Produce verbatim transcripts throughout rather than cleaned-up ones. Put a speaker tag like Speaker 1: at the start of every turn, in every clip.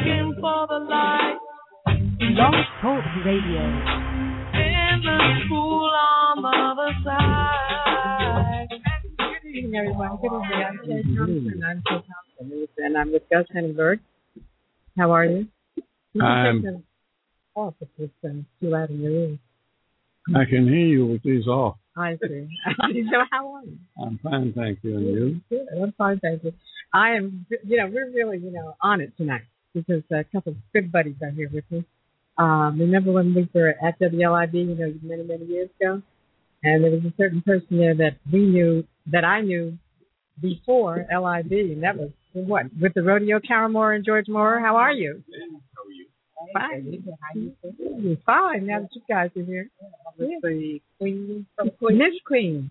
Speaker 1: looking for the light.
Speaker 2: Blog Talk Radio.
Speaker 1: In the school on the other side.
Speaker 3: Good evening, everyone. Good evening. I'm Kay Thompson. I'm Kay Thompson, and I'm with Gus Henningsberg. How are you? You
Speaker 4: I'm.
Speaker 3: can take them off if it's um, too loud in your ears.
Speaker 4: I can hear you with these off.
Speaker 3: I see. So how are you?
Speaker 4: I'm fine, thank you. And you?
Speaker 3: Good. I'm fine, thank you. I am, you know, we're really, you know, on it tonight because a couple of good buddies are here with me. Um, remember when we were at W L I B, you know, many, many years ago? And there was a certain person there that we knew, that I knew before L I B, and that was, what, with the rodeo, Carol Moore and George Moore. How are you?
Speaker 5: How are you?
Speaker 3: Fine. How you doing? Fine, now that you guys are here.
Speaker 5: With
Speaker 3: Yeah.
Speaker 5: the Queen from Queen.
Speaker 3: Miss Queen.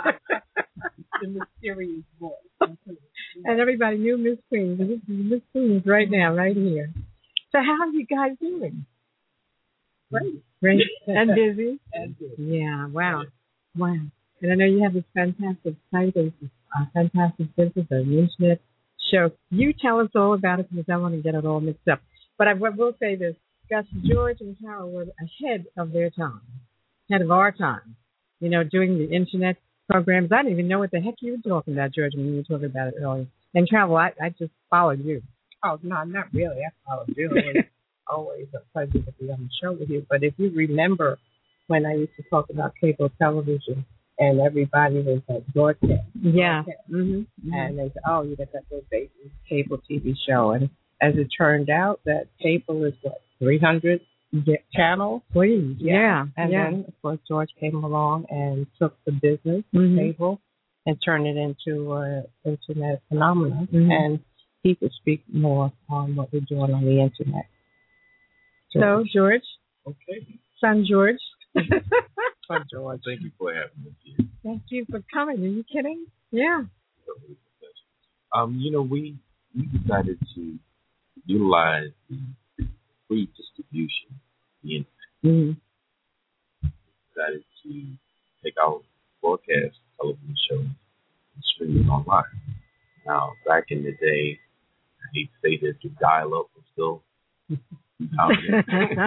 Speaker 5: The mysterious voice.
Speaker 3: And everybody knew Miss Queen. This is Miss Queen is right now, right here. So how are you guys doing?
Speaker 5: Great.
Speaker 3: Great. And busy?
Speaker 5: And busy.
Speaker 3: Yeah, wow. Wow. And I know you have this fantastic site, this uh, fantastic business, an internet show. You tell us all about it because I want to get it all mixed up. But I will say this, Gus, George and Carol were ahead of their time, ahead of our time, you know, doing the internet programs. I didn't even know what the heck you were talking about, George, when you were talking about it earlier. And Carol, I, I just followed you.
Speaker 5: Oh, no, not really. I followed you. It's always a pleasure to be on the show with you. But if you remember when I used to talk about cable television and everybody was at broadcast.
Speaker 3: Yeah.
Speaker 5: broadcast,
Speaker 3: Mm-hmm.
Speaker 5: And they said, oh, you got that little basic cable T V show. And as it turned out, that cable is what, three hundred channels?
Speaker 3: Please. Yeah.
Speaker 5: And
Speaker 3: yeah.
Speaker 5: then, of course, George came along and took the business,
Speaker 3: Mhm.
Speaker 5: cable, and turned it into an internet phenomenon.
Speaker 3: Mhm.
Speaker 5: And he could speak more on what we're doing on the internet.
Speaker 3: So, George,
Speaker 6: Okay.
Speaker 3: son George,
Speaker 5: Son George.
Speaker 6: Thank you for having me here.
Speaker 3: thank you for coming. Are you kidding? Yeah.
Speaker 6: Um, you know, we we decided to utilize the free distribution of the internet.
Speaker 3: Mm-hmm.
Speaker 6: Decided to take our broadcast television shows and stream it online. Now, back in the day, I hate to say this, the dial-up was still dominant.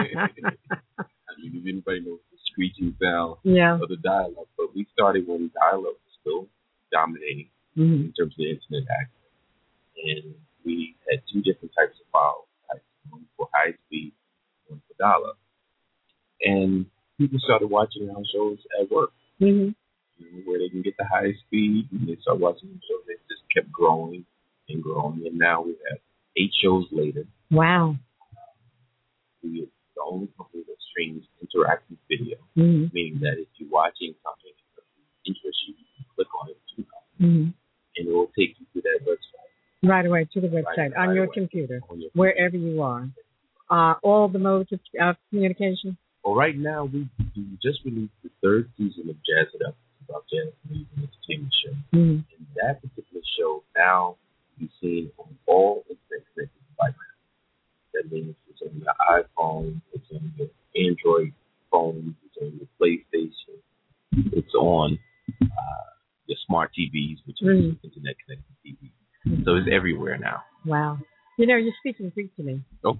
Speaker 6: I mean, if anybody knows the screeching sound
Speaker 3: Yeah.
Speaker 6: of the dial-up, but we started when dial-up was still dominating
Speaker 3: Mm-hmm.
Speaker 6: in terms of the internet access. And we had two different types of file types, one for high speed, one for dial-up. And people started watching our shows at work,
Speaker 3: Mm-hmm.
Speaker 6: you know, where they can get the high speed, and they start watching the shows. They just kept growing and growing, and now we have eight shows later.
Speaker 3: Wow.
Speaker 6: We are the only company that streams interactive video,
Speaker 3: Mm-hmm.
Speaker 6: meaning that if you're watching something that interests you, you can click on it too,
Speaker 3: Mm-hmm.
Speaker 6: and it will take you to that website.
Speaker 3: Right away to the website
Speaker 6: Right-
Speaker 3: on
Speaker 6: right
Speaker 3: your
Speaker 6: away.
Speaker 3: computer,
Speaker 6: On your
Speaker 3: wherever you are. Uh, all the modes of uh, communication.
Speaker 6: Well, right now, we, we just released the third season of Jazz It Up, about jazz music and entertainment show.
Speaker 3: Mm-hmm.
Speaker 6: And that particular show now can be seen on all internet connected devices. That means it's on your iPhone, it's on your Android phone, it's on your PlayStation, it's on uh, your smart T Vs, which is
Speaker 3: Mm-hmm.
Speaker 6: internet connected T Vs. So it's everywhere now.
Speaker 3: Wow. You know, you're speaking Greek to me.
Speaker 6: Oh.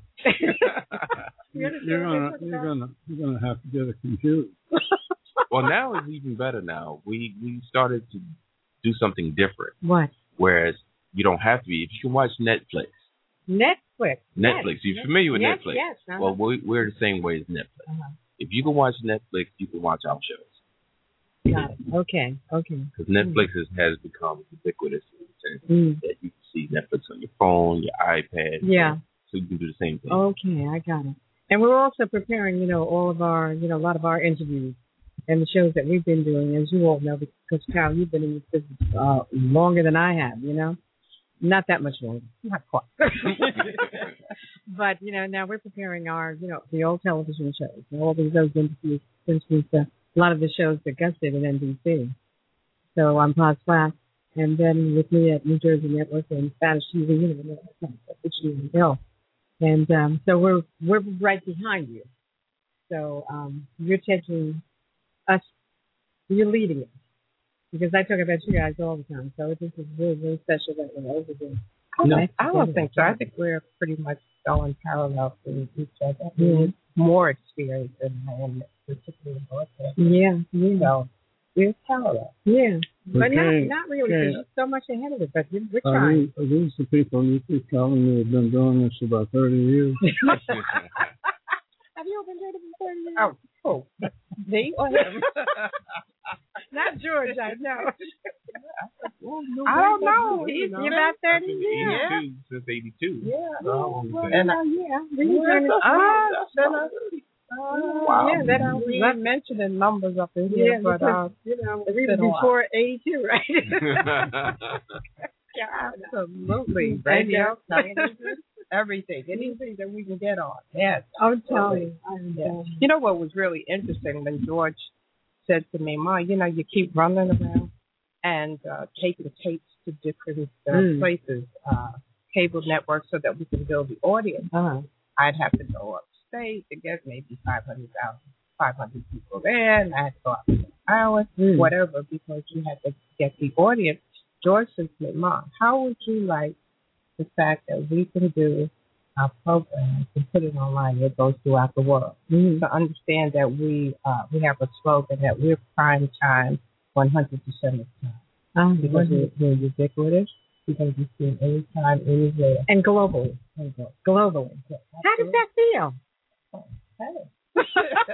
Speaker 3: You understand
Speaker 4: You're
Speaker 3: what I'm
Speaker 4: gonna,
Speaker 3: talking
Speaker 4: you're
Speaker 3: about?
Speaker 4: gonna, you're gonna have to get a computer.
Speaker 6: Well, now it's even better now. We we started to do something different.
Speaker 3: What?
Speaker 6: Whereas you don't have to be. If you can watch Netflix,
Speaker 3: Netflix.
Speaker 6: Netflix,
Speaker 3: Yes.
Speaker 6: you're familiar with
Speaker 3: yes,
Speaker 6: Netflix?
Speaker 3: Yes, uh-huh.
Speaker 6: Well, we, we're the same way as Netflix.
Speaker 3: Uh-huh.
Speaker 6: If you can watch Netflix, you can watch our shows.
Speaker 3: Got it. Okay, okay.
Speaker 6: Because Netflix has, has become ubiquitous in the sense
Speaker 3: Mm.
Speaker 6: that you can see Netflix on your phone, your iPad.
Speaker 3: Yeah.
Speaker 6: So you can do the same thing.
Speaker 3: Okay, I got it. And we're also preparing, you know, all of our, you know, a lot of our interviews and the shows that we've been doing, as you all know, because, Carol, you've been in this business uh, longer than I have, you know? Not that much longer. Not quite. But, you know, now we're preparing our, you know, the old television shows, and all these those interviews, for instance, uh, a lot of the shows that Gus did at N B C. So I'm Paz Flack, and then with me at New Jersey Network and Spanish T V, you know, which you know. And um, so we're we're right behind you. So um, you're taking us, you're leading it. Because I talk about you guys all the time. So this is really, really special that we're over here
Speaker 6: No.
Speaker 5: I, I don't think so. I think we're pretty much going parallel to each other. Mm-hmm. More experience than I am, particularly in broadcasting.
Speaker 3: Yeah, yeah.
Speaker 5: So we're parallel.
Speaker 3: Yeah, but
Speaker 4: Okay,
Speaker 3: not not really.
Speaker 4: okay.
Speaker 3: She's so much ahead of it, but we're
Speaker 4: Are
Speaker 3: trying.
Speaker 4: these, are these the people you keep telling me have been doing this about thirty years?
Speaker 3: Have you all been doing it for thirty years?
Speaker 5: Oh, oh. Me or him?
Speaker 3: Not George, I know.
Speaker 5: I don't know.
Speaker 3: He's
Speaker 5: You
Speaker 3: you
Speaker 5: know?
Speaker 3: about thirty years.
Speaker 6: eighty-two, since eighty-two.
Speaker 5: Yeah.
Speaker 6: Oh,
Speaker 3: Well,
Speaker 6: okay.
Speaker 5: And I-
Speaker 3: yeah, we
Speaker 5: Yeah,
Speaker 3: were doing it.
Speaker 5: ah,
Speaker 3: that's
Speaker 5: then
Speaker 3: not-
Speaker 5: Oh,
Speaker 6: Wow.
Speaker 5: yeah, that we ain't mentioning numbers up in here,
Speaker 3: Yeah,
Speaker 5: but
Speaker 3: because,
Speaker 5: uh,
Speaker 3: you know,
Speaker 5: it's
Speaker 3: we
Speaker 5: been
Speaker 3: were
Speaker 5: a while.
Speaker 3: before eighty-two, right?
Speaker 5: absolutely radio, television, everything, anything that we can get on. Yes,
Speaker 3: I'm telling you. I'm
Speaker 5: yeah.
Speaker 3: telling you.
Speaker 5: You know what was really interesting when George said to me, "Ma, you know, you keep running around and uh, taking tapes to different uh,
Speaker 3: Mm.
Speaker 5: places, uh, cable networks, so that we can build the audience."
Speaker 3: Uh-huh.
Speaker 5: I'd have to go upstate to get maybe five hundred thousand, five hundred people there, and I had to go out for an hour,
Speaker 3: Mm.
Speaker 5: whatever, because you had to get the audience. George said to me, "Mom, how would you like the fact that we can do our program and put it online? It goes throughout the world.
Speaker 3: Mm.
Speaker 5: To understand that we uh, we have a slogan that we're prime time one hundred percent of the time.
Speaker 3: Uh,
Speaker 5: Because we're, we're ubiquitous. We can be seen anytime, anywhere.
Speaker 3: and globally.
Speaker 5: And go.
Speaker 3: Globally. How does that feel?
Speaker 5: Hey.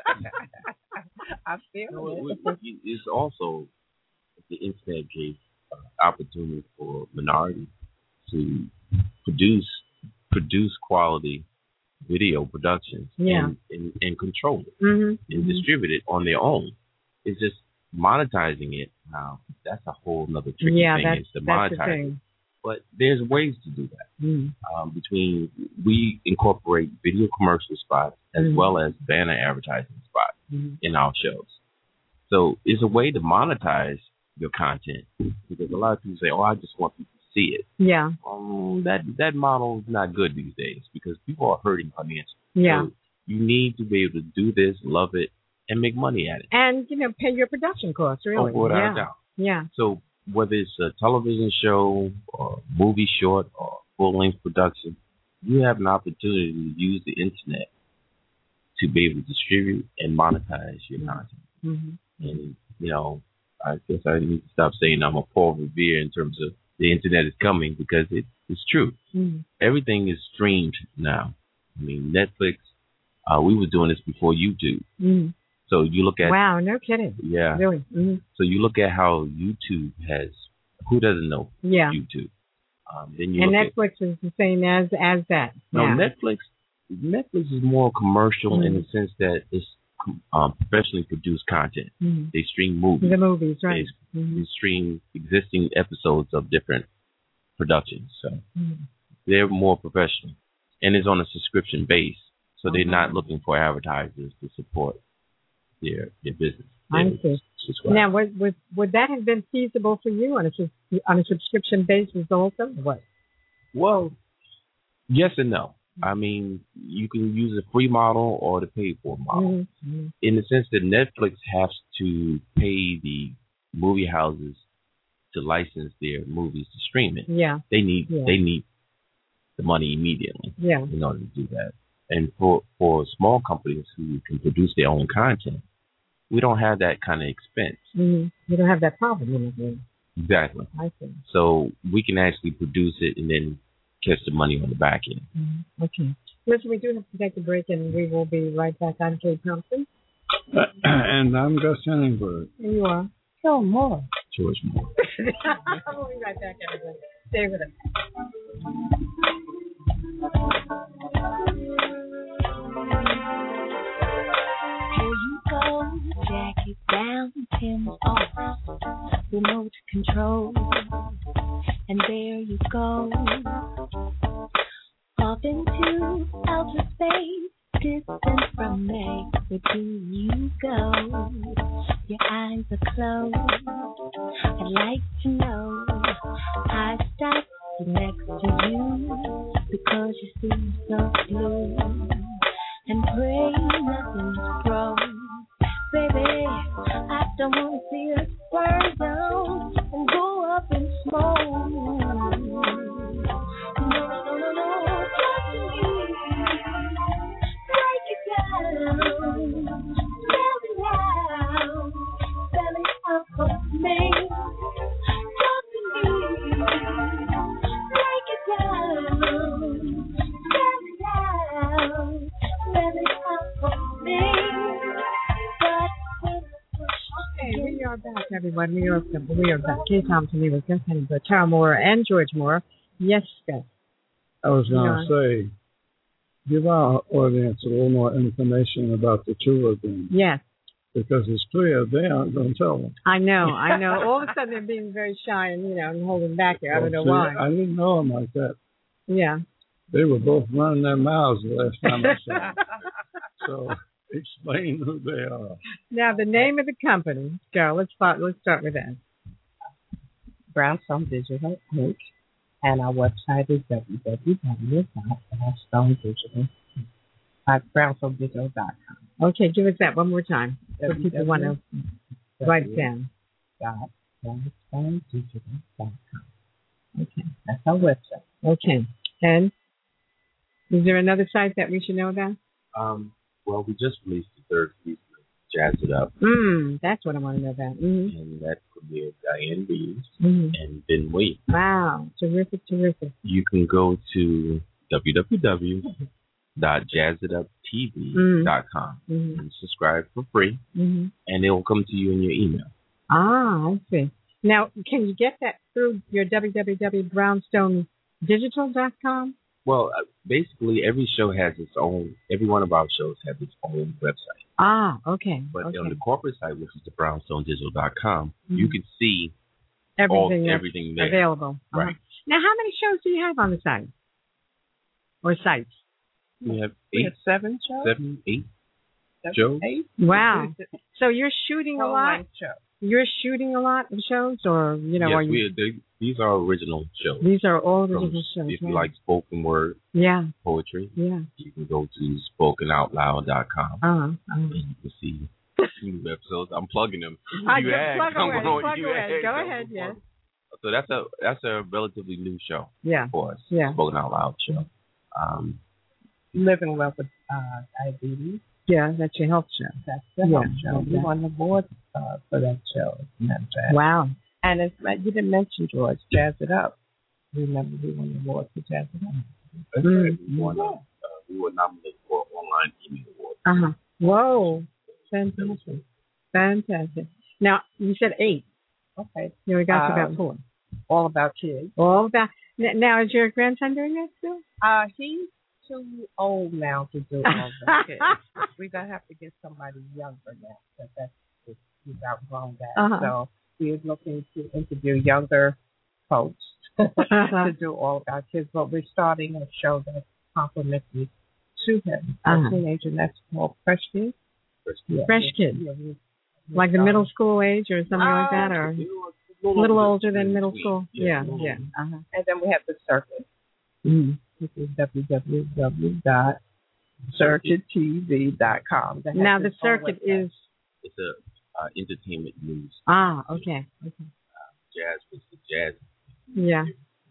Speaker 5: I feel
Speaker 6: No,
Speaker 5: it.
Speaker 6: it- it- it's also the internet gave uh, opportunity for minorities to produce produce quality video productions
Speaker 3: Yeah.
Speaker 6: and, and, and control it
Speaker 3: Mm-hmm.
Speaker 6: and distribute it on their own. It's just monetizing it now. That's a whole nother tricky
Speaker 3: Yeah,
Speaker 6: thing
Speaker 3: that's,
Speaker 6: is to
Speaker 3: that's the
Speaker 6: monetize it.
Speaker 3: thing.
Speaker 6: But there's ways to do that.
Speaker 3: Mm.
Speaker 6: Um, between we incorporate video commercial spots as
Speaker 3: Mhm.
Speaker 6: well as banner advertising spots
Speaker 3: Mhm.
Speaker 6: in our shows. So it's a way to monetize your content because a lot of people say, "Oh, I just want people to see it."
Speaker 3: Yeah,
Speaker 6: Um, that that model is not good these days because people are hurting financially.
Speaker 3: yeah.
Speaker 6: So you need to be able to do this, love it, and make money at it.
Speaker 3: And, you know, pay your production costs, really.
Speaker 6: Oh, without
Speaker 3: yeah.
Speaker 6: a doubt.
Speaker 3: Yeah.
Speaker 6: So whether it's a television show or movie short or full-length production, you have an opportunity to use the internet to be able to distribute and monetize your content.
Speaker 3: Mm-hmm.
Speaker 6: And, you know, I guess I need to stop saying I'm a Paul Revere in terms of the internet is coming because it, it's true.
Speaker 3: Mm-hmm.
Speaker 6: Everything is streamed now. I mean, Netflix, uh, we were doing this before YouTube.
Speaker 3: Mm-hmm.
Speaker 6: So you look at,
Speaker 3: Wow, no kidding.
Speaker 6: yeah.
Speaker 3: Really? Mm-hmm.
Speaker 6: So you look at how YouTube has, who doesn't know
Speaker 3: Yeah.
Speaker 6: YouTube? Um, then you
Speaker 3: And
Speaker 6: look
Speaker 3: Netflix is the same as as that.
Speaker 6: at, no,
Speaker 3: yeah.
Speaker 6: Netflix, Netflix is more commercial in
Speaker 3: Mhm.
Speaker 6: the sense that it's um, professionally produced content.
Speaker 3: Mhm.
Speaker 6: They stream movies.
Speaker 3: The movies, right.
Speaker 6: They
Speaker 3: Mhm.
Speaker 6: stream existing episodes of different productions. So
Speaker 3: Mhm.
Speaker 6: they're more professional. And it's on a subscription base. So they're
Speaker 3: Mhm.
Speaker 6: not looking for advertisers to support their their business.
Speaker 3: I
Speaker 6: Their
Speaker 3: see.
Speaker 6: subscribers.
Speaker 3: Now, would, would would that have been feasible for you on a sus- on a subscription basis also? What?
Speaker 6: Well, yes and no. I mean, you can use a free model or the paid for model.
Speaker 3: Mm-hmm.
Speaker 6: In the sense that Netflix has to pay the movie houses to license their movies to stream it.
Speaker 3: Yeah,
Speaker 6: They need
Speaker 3: Yeah.
Speaker 6: they need the money immediately
Speaker 3: yeah.
Speaker 6: in order to do that. And for for small companies who can produce their own content, we don't have that kind of expense.
Speaker 3: Mm-hmm. You don't have that problem. You know?
Speaker 6: Exactly.
Speaker 3: I see.
Speaker 6: So we can actually produce it and then catch the money on the back end.
Speaker 3: Mm-hmm. Okay. Listen, we do have to take a break, and we will be right back on Kate Thompson.
Speaker 4: And I'm Gus Henningberg.
Speaker 3: Here you are.
Speaker 5: Show more.
Speaker 6: George Moore.
Speaker 3: We'll be right back, everybody. Stay with us.
Speaker 2: Here you go, jacket down, Tim's off, remote control, and there you go, off into outer space, distant from me. Where do you go? Your eyes are closed. I'd like to know. I stop next to you because you seem so blue. And pray nothing's wrong. Baby, I don't want to see us burn down and go up in smoke.
Speaker 3: everyone. We are we are back. Kay Thompson, we were listening to Tara Moore and George Moore. Yes, Scott.
Speaker 4: I was going
Speaker 3: Yeah.
Speaker 4: to say, give our audience a little more information about the two of them,
Speaker 3: Yes,
Speaker 4: because it's clear they aren't going to tell them.
Speaker 3: I know, I know. All of a sudden they're being very shy and, you know, and holding back here. I don't know
Speaker 4: See,
Speaker 3: why.
Speaker 4: I didn't know them like that.
Speaker 3: Yeah.
Speaker 4: They were both running their mouths the last time I saw them. So explain who they are.
Speaker 3: Now, the name of the company, Joe, let's start, let's start with that.
Speaker 5: Brownstone Digital Incorporated. And our website is w w w dot brownstone digital dot com.
Speaker 3: Okay, give us that one more time. So people want to write it down.
Speaker 5: Dot brownstone digital dot com.
Speaker 3: Okay.
Speaker 5: That's our website.
Speaker 3: Okay. And is there another site that we should know about?
Speaker 6: Um, well, we just released the third season of Jazz It Up,
Speaker 3: Mm, that's what I want to know about. Mm-hmm.
Speaker 6: and that premiered Diane Reeves
Speaker 3: Mm-hmm.
Speaker 6: and Ben Wade.
Speaker 3: Wow. Terrific, terrific.
Speaker 6: You can go to w w w dot jazz it up t v dot com
Speaker 3: Mm-hmm.
Speaker 6: and subscribe for free,
Speaker 3: Mm-hmm.
Speaker 6: and it will come to you in your email.
Speaker 3: Ah, I see. Now, can you get that through your w w w dot brownstone digital dot com?
Speaker 6: Well, uh, basically, every show has its own. Every one of our shows has its own website.
Speaker 3: Ah, okay.
Speaker 6: But
Speaker 3: okay.
Speaker 6: on the corporate site, which is the brownstone digital dot com,
Speaker 3: Mhm.
Speaker 6: you can see
Speaker 3: everything,
Speaker 6: all,
Speaker 3: that's
Speaker 6: everything there.
Speaker 3: available. Uh-huh.
Speaker 6: Right.
Speaker 3: Now, how many shows do you have on the site? Or sites?
Speaker 6: We have
Speaker 5: We
Speaker 6: eight,
Speaker 5: have seven shows.
Speaker 6: seven, eight
Speaker 5: Seven,
Speaker 6: shows.
Speaker 5: Eight.
Speaker 3: Wow. So you're shooting a
Speaker 5: Full
Speaker 3: lot?
Speaker 5: length shows.
Speaker 3: You're shooting a lot of shows, or, you know,
Speaker 6: yes,
Speaker 3: are you,
Speaker 6: we are, they, these are original shows.
Speaker 3: these are all
Speaker 6: From-
Speaker 3: original shows.
Speaker 6: if you
Speaker 3: yeah.
Speaker 6: like spoken word
Speaker 3: Yeah,
Speaker 6: poetry,
Speaker 3: yeah.
Speaker 6: you can go to spoken out loud dot com
Speaker 3: Uh-huh. uh-huh.
Speaker 6: and you can see new episodes. I'm plugging them.
Speaker 3: I
Speaker 6: You
Speaker 3: just
Speaker 6: asked,
Speaker 3: plug
Speaker 6: I'm
Speaker 3: away,
Speaker 6: going-
Speaker 3: plug
Speaker 6: you
Speaker 3: away.
Speaker 6: asked,
Speaker 3: Go
Speaker 6: I'm
Speaker 3: ahead,
Speaker 6: going-
Speaker 3: yes.
Speaker 6: So that's a that's a relatively new show
Speaker 3: Yeah,
Speaker 6: for us.
Speaker 3: Yeah.
Speaker 6: Spoken out loud show. Um,
Speaker 5: Living Well with uh, Diabetes.
Speaker 3: yeah, that's your health show.
Speaker 5: That's the
Speaker 3: Yeah,
Speaker 5: health show. We
Speaker 3: yeah.
Speaker 5: won the award uh, for that show. As a matter of fact.
Speaker 3: Wow.
Speaker 5: And it's like you didn't mention George, Jazz It Up. Remember we won the award for Jazz It Up.
Speaker 6: that's
Speaker 3: Mm.
Speaker 6: right. We won, uh, we were nominated for an online Emmy Award.
Speaker 3: Uh-huh. Whoa. Fantastic. Fantastic. Now, you said eight.
Speaker 5: Okay.
Speaker 3: You we got to
Speaker 5: Um,
Speaker 3: about four.
Speaker 5: All about kids.
Speaker 3: All about. N- Now, is your grandson doing that still?
Speaker 5: Uh, he's too old now to do all that. kids. We're gonna have to get somebody younger now, because that's just, he's outgrown that.
Speaker 3: Uh-huh.
Speaker 5: So we're looking to interview younger folks to do all about kids. But we're starting a show that's complimentary to him,
Speaker 3: Uh-huh.
Speaker 5: a teenager, and that's called Fresh Kids. Yeah,
Speaker 3: Fresh
Speaker 5: we-
Speaker 3: Kids.
Speaker 5: yeah, we- we
Speaker 3: Like the
Speaker 5: started-
Speaker 3: middle school age or something like that, or
Speaker 6: We were
Speaker 3: a little older than
Speaker 6: in
Speaker 3: middle
Speaker 6: between.
Speaker 3: school?
Speaker 6: Yeah,
Speaker 3: Yeah,
Speaker 6: a little
Speaker 3: yeah.
Speaker 6: older.
Speaker 3: Uh-huh.
Speaker 5: And then we have the Circuit,
Speaker 3: Mm-hmm.
Speaker 5: which is w w w dot circuit t v dot com. That has
Speaker 3: Now, the
Speaker 5: its own
Speaker 3: circuit
Speaker 5: website.
Speaker 3: is.
Speaker 6: It's a uh, entertainment news.
Speaker 3: Ah, okay. Okay.
Speaker 6: Jazz was the jazz.
Speaker 3: Yeah.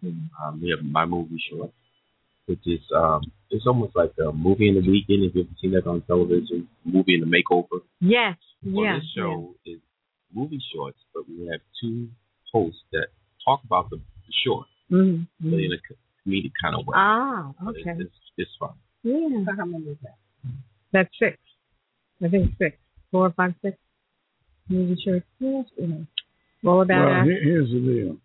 Speaker 6: Um, we have my movie short, which is um, it's almost like a movie in the weekend. If you've seen that on television, movie in the makeover.
Speaker 3: Yes.
Speaker 6: Well,
Speaker 3: yeah.
Speaker 6: this show is movie shorts, but we have two hosts that talk about the, the short,
Speaker 3: Yeah. Mm-hmm.
Speaker 6: but in a co- comedic kind of way.
Speaker 3: Ah,
Speaker 6: But
Speaker 3: okay.
Speaker 6: It's, it's, it's fun.
Speaker 3: Yeah.
Speaker 5: So how many is that?
Speaker 3: That's six. I think six. Four, five, six. Maybe sure. Yes. Yeah. All about
Speaker 4: Well,
Speaker 3: us.
Speaker 4: here- here's the deal.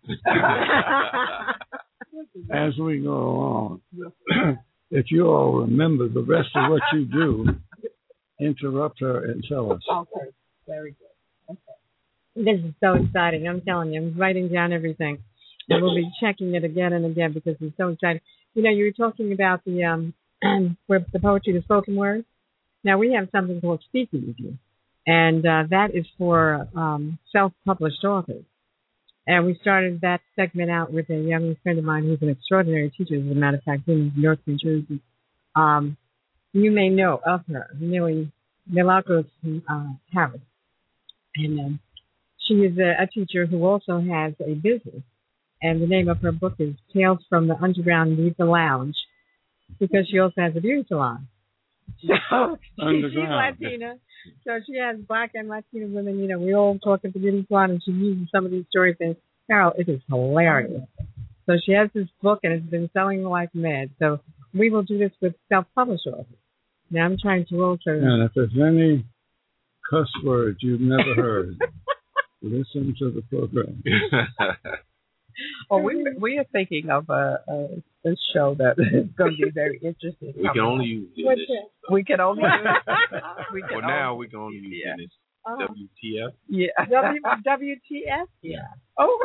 Speaker 4: As we go along, if you all remember the rest of what you do, interrupt her and tell us.
Speaker 5: Okay, very good.
Speaker 3: This is so exciting. I'm telling you, I'm writing down everything. And we'll be checking it again and again because it's so exciting. You know, you were talking about the um where the poetry, the spoken word. Now we have something called Speaking with You. And uh, that is for um, self-published authors. And we started that segment out with a young friend of mine who's an extraordinary teacher, as a matter of fact, in North New Jersey. Um, you may know of her, Millie Milagros uh, Harris. And um, she is a, a teacher who also has a business. And the name of her book is Tales from the Underground Leave the Lounge, because she also has a beauty salon. So she, she's Latina. So she has black and Latino women, you know, we all talk at the beauty salon, and she uses some of these stories, and Carol, it is hilarious. So she has this book, and it's been selling like mad. So we will do this with self-published authors. Now I'm trying to also...
Speaker 4: And if there's any cuss words you've never heard, listen to the program.
Speaker 5: Well, we we are thinking of a, a, a show that is going to be very interesting.
Speaker 6: We can only use
Speaker 5: What's
Speaker 6: it.
Speaker 5: it? We can only do we can
Speaker 6: For now,
Speaker 5: only,
Speaker 6: we can only use
Speaker 5: yeah.
Speaker 6: Dennis.
Speaker 3: Uh-huh.
Speaker 6: W T F.
Speaker 5: Yeah.
Speaker 3: W W T F?
Speaker 5: Yeah.
Speaker 3: Oh,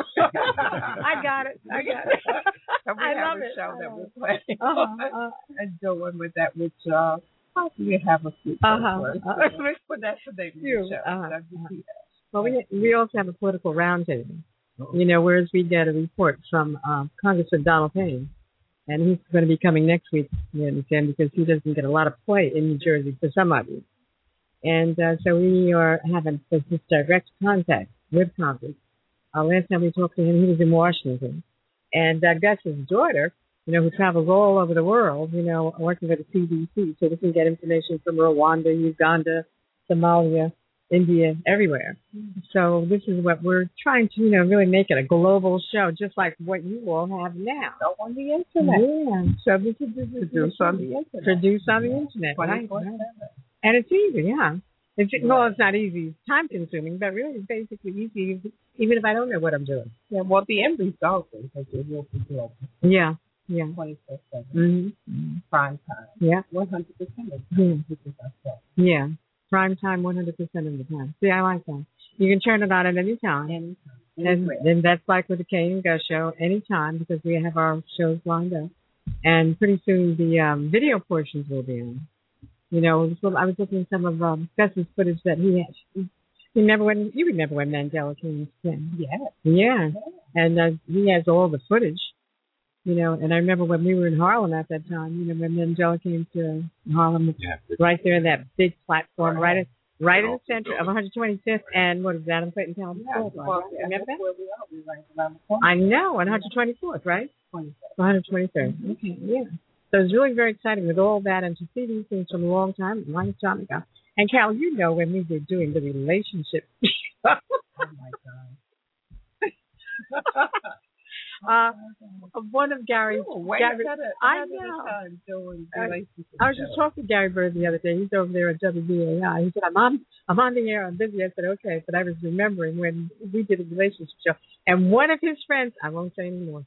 Speaker 3: I got it. I got it.
Speaker 5: And we
Speaker 3: I
Speaker 5: have
Speaker 3: love
Speaker 5: a
Speaker 3: it.
Speaker 5: show
Speaker 3: I
Speaker 5: that
Speaker 3: love
Speaker 5: we're
Speaker 3: it.
Speaker 5: playing
Speaker 3: Uh-huh, uh,
Speaker 5: and doing with that, which uh, possibly have a few.
Speaker 3: Uh-huh,
Speaker 5: words.
Speaker 3: uh-huh.
Speaker 5: But that's the name of
Speaker 3: Few,
Speaker 5: the show.
Speaker 3: uh-huh,
Speaker 5: W T F.
Speaker 3: well, we we also have a political roundtable. You know, whereas we get a report from uh, Congressman Donald Payne, and he's going to be coming next week, you understand, because he doesn't get a lot of play in New Jersey for some of you. And uh, so we are having this direct contact with Congress. Uh, last time we talked to him, he was in Washington. And uh, Gus's daughter, you know, who travels all over the world, you know, working with the C D C, so we can get information from Rwanda, Uganda, Somalia, India, everywhere. So this is what we're trying to, you know, really make it a global show, just like what you all have now.
Speaker 5: Go on the internet.
Speaker 3: Yeah. So this is, this is
Speaker 5: Produce on the internet.
Speaker 3: Produce on the internet. Right.
Speaker 5: twenty-four
Speaker 3: right.
Speaker 5: seven.
Speaker 3: And it's easy, yeah. It's, well, it's not easy. It's time consuming, but really it's basically easy, even if I don't know what I'm doing.
Speaker 5: Yeah, well, the end result is that you will be doing
Speaker 3: Yeah. Yeah.
Speaker 5: twenty-four seven.
Speaker 3: Mm-hmm.
Speaker 5: Prime time.
Speaker 3: Yeah.
Speaker 5: one hundred percent of the
Speaker 3: Yeah.
Speaker 5: time, which is our show.
Speaker 3: Yeah. Prime time one hundred percent of the time. See, I like that. You can turn it on at any time.
Speaker 5: Anytime.
Speaker 3: And
Speaker 5: Anywhere.
Speaker 3: then that's like with the Kay and Gus show, anytime, because we have our shows lined up. And pretty soon the um, video portions will be on. You know, so I was looking at some of um, Gus's footage that he had. You remember when you remember when Mandela came to town?
Speaker 5: Yeah.
Speaker 3: Yeah, and uh, he has all the footage. You know, and I remember when we were in Harlem at that time. You know, when Mandela came to Harlem,
Speaker 6: Yeah.
Speaker 3: right there, that big platform, right, at, right in the
Speaker 6: Yeah.
Speaker 3: center of one hundred twenty-fifth and what is that? I'm Clayton Town.
Speaker 5: Yeah, well, yeah,
Speaker 3: Remember
Speaker 5: that's
Speaker 3: that?
Speaker 5: where we are. We're right around the corner.
Speaker 3: I know, one hundred twenty-fourth, right?
Speaker 5: twenty-seven.
Speaker 3: one hundred twenty-third. Okay, yeah. So it's really very exciting with all that and to see these things from a long time, a long time ago. And Carol, you know when we were doing the relationship.
Speaker 5: Oh my God.
Speaker 3: uh, one of Gary's.
Speaker 5: You were way
Speaker 3: Gary,
Speaker 5: ahead of,
Speaker 3: I
Speaker 5: ahead of
Speaker 3: know.
Speaker 5: the time doing
Speaker 3: I-
Speaker 5: relationship
Speaker 3: I was just
Speaker 5: shows.
Speaker 3: talking to Gary Bird the other day. He's over there at W B A I. He said, I'm on, I'm on the air. I'm busy. I said, okay. But I was remembering when we did a relationship show. And one of his friends, I won't say anymore.